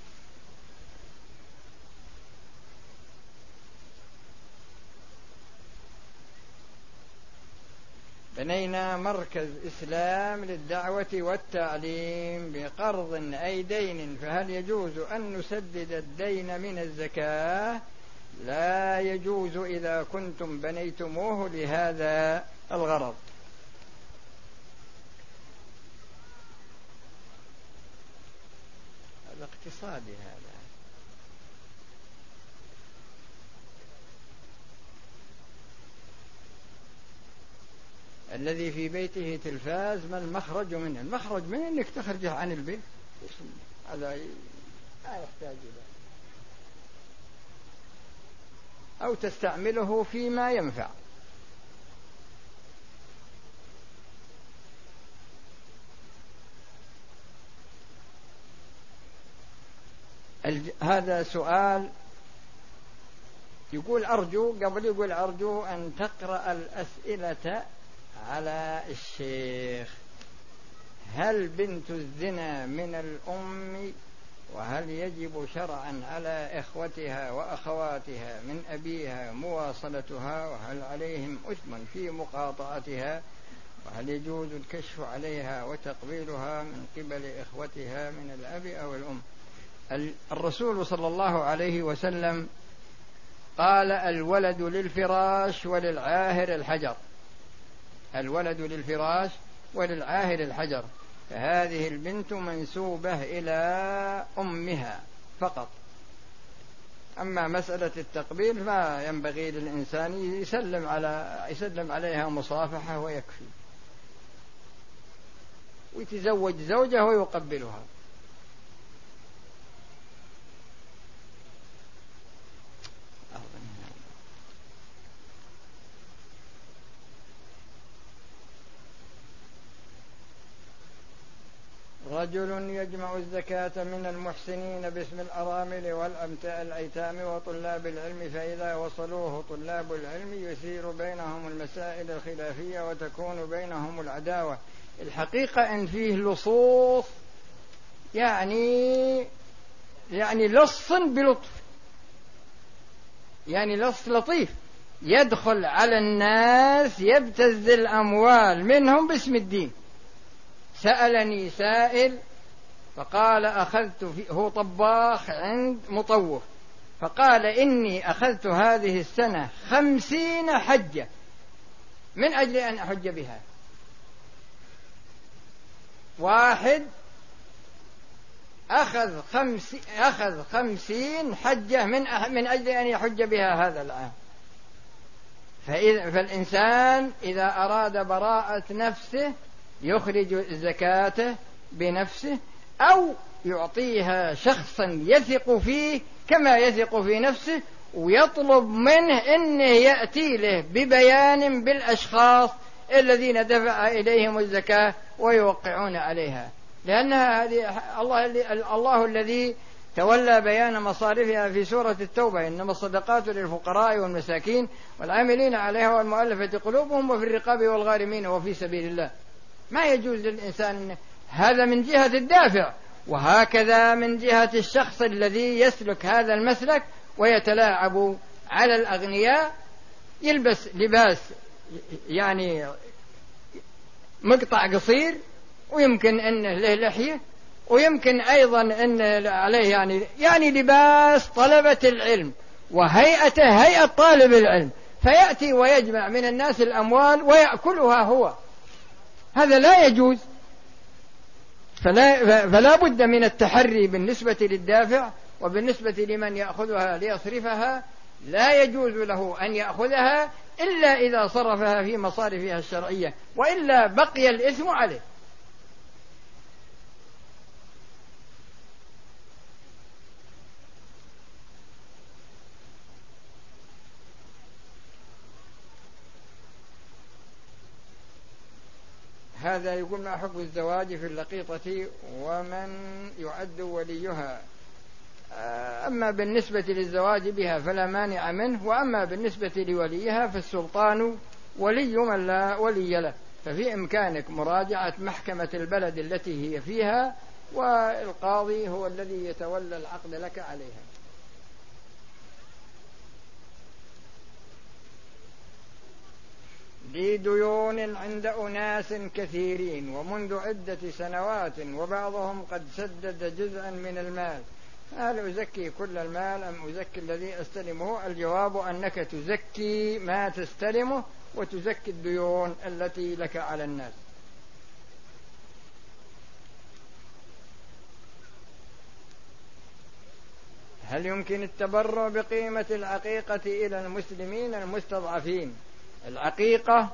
بنينا مركز إسلام للدعوة والتعليم بقرض أي دين، فهل يجوز أن نسدد الدين من الزكاة؟ لا يجوز إذا كنتم بنيتموه لهذا الغرض. هذا اقتصادي هذا. الذي في بيته تلفاز ما المخرج منه؟ المخرج منه انك تخرجه عن البيت، هذا لا يحتاج الى، او تستعمله فيما ينفع. هذا سؤال يقول أرجو، قبل يقول أرجو أن تقرأ الأسئلة على الشيخ. هل بنت الزنا من الأم؟ وهل يجب شرعا على إخوتها وأخواتها من أبيها مواصلتها؟ وهل عليهم إثم في مقاطعتها؟ وهل يجوز الكشف عليها وتقبيلها من قبل إخوتها من الأب أو الأم؟ الرسول صلى الله عليه وسلم قال: الولد للفراش وللعاهر الحجر. الولد للفراش وللعاهر الحجر، فهذه البنت منسوبة إلى أمها فقط. أما مسألة التقبيل ما ينبغي للإنسان يسلم على يسلم عليها مصافحة ويكفي، ويتزوج زوجة ويقبلها. رجل يجمع الزكاة من المحسنين باسم الأرامل والأيتام وطلاب العلم، فإذا وصلوه طلاب العلم يثير بينهم المسائل الخلافية وتكون بينهم العداوة. الحقيقة أن فيه لصوص، يعني يعني لص بلطف، يعني لص لطيف يدخل على الناس يبتز الأموال منهم باسم الدين. سألني سائل فقال: أخذت في هو طباخ عند مطوف، فقال: إني أخذت هذه السنة خمسين حجة من أجل أن أحج بها. واحد أخذ خمس أخذ خمسين حجة من أح من أجل أن يحج بها هذا العام. فإذا فالإنسان إذا أراد براءة نفسه يخرج زكاته بنفسه، أو يعطيها شخصا يثق فيه كما يثق في نفسه، ويطلب منه أنه يأتي له ببيان بالأشخاص الذين دفع إليهم الزكاة ويوقعون عليها، لأنها الله, الله الذي تولى بيان مصارفها في سورة التوبة: إنما الصدقات للفقراء والمساكين والعاملين عليها والمؤلفة قلوبهم وفي الرقاب والغارمين وفي سبيل الله. ما يجوز للإنسان هذا من جهة الدافع، وهكذا من جهة الشخص الذي يسلك هذا المسلك ويتلاعب على الأغنياء، يلبس لباس يعني مقطع قصير، ويمكن أنه له لحية، ويمكن أيضا أن عليه يعني يعني لباس طلبة العلم وهيئته هيئة طالب العلم، فيأتي ويجمع من الناس الأموال ويأكلها هو. هذا لا يجوز. فلا, فلا بد من التحري بالنسبة للدافع، وبالنسبة لمن يأخذها ليصرفها لا يجوز له أن يأخذها إلا إذا صرفها في مصارفها الشرعية، وإلا بقي الإثم عليه. هذا يقول: ما حكم الزواج في اللقيطة ومن يعد وليها؟ أما بالنسبة للزواج بها فلا مانع منه، وأما بالنسبة لوليها فالسلطان ولي من لا ولي له، ففي إمكانك مراجعة محكمة البلد التي هي فيها، والقاضي هو الذي يتولى العقد لك عليها. لي ديون عند أناس كثيرين ومنذ عدة سنوات، وبعضهم قد سدد جزءا من المال، هل أزكي كل المال أم أزكي الذي أستلمه؟ الجواب أنك تزكي ما تستلمه وتزكي الديون التي لك على الناس. هل يمكن التبرع بقيمة العقيقة إلى المسلمين المستضعفين؟ العقيقة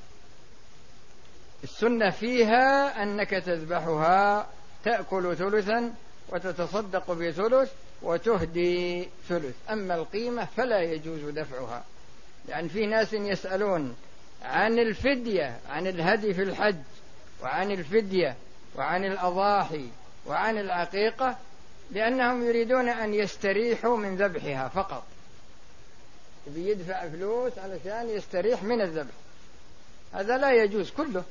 السنة فيها أنك تذبحها، تأكل ثلثا وتتصدق بثلث وتهدي ثلث، أما القيمة فلا يجوز دفعها، لأن في ناس يسألون عن الفدية، عن الهدي في الحج، وعن الفدية، وعن الأضاحي، وعن العقيقة، لأنهم يريدون أن يستريحوا من ذبحها فقط، بيدفع فلوس علشان يستريح من الذبح، هذا لا يجوز كله.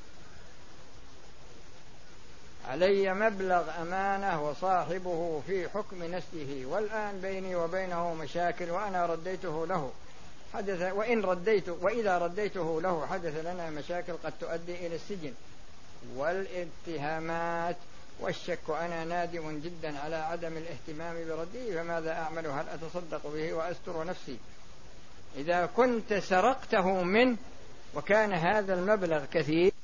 علي مبلغ أمانة وصاحبه في حكم نسله، والآن بيني وبينه مشاكل وأنا رديته له، حدث وإن رديته وإذا رديته له حدث لنا مشاكل قد تؤدي إلى السجن والاتهامات والشك، وأنا نادم جدا على عدم الاهتمام برده، فماذا أعمل؟ هل أتصدق به وأستر نفسي؟ إذا كنت سرقته منه وكان هذا المبلغ كثير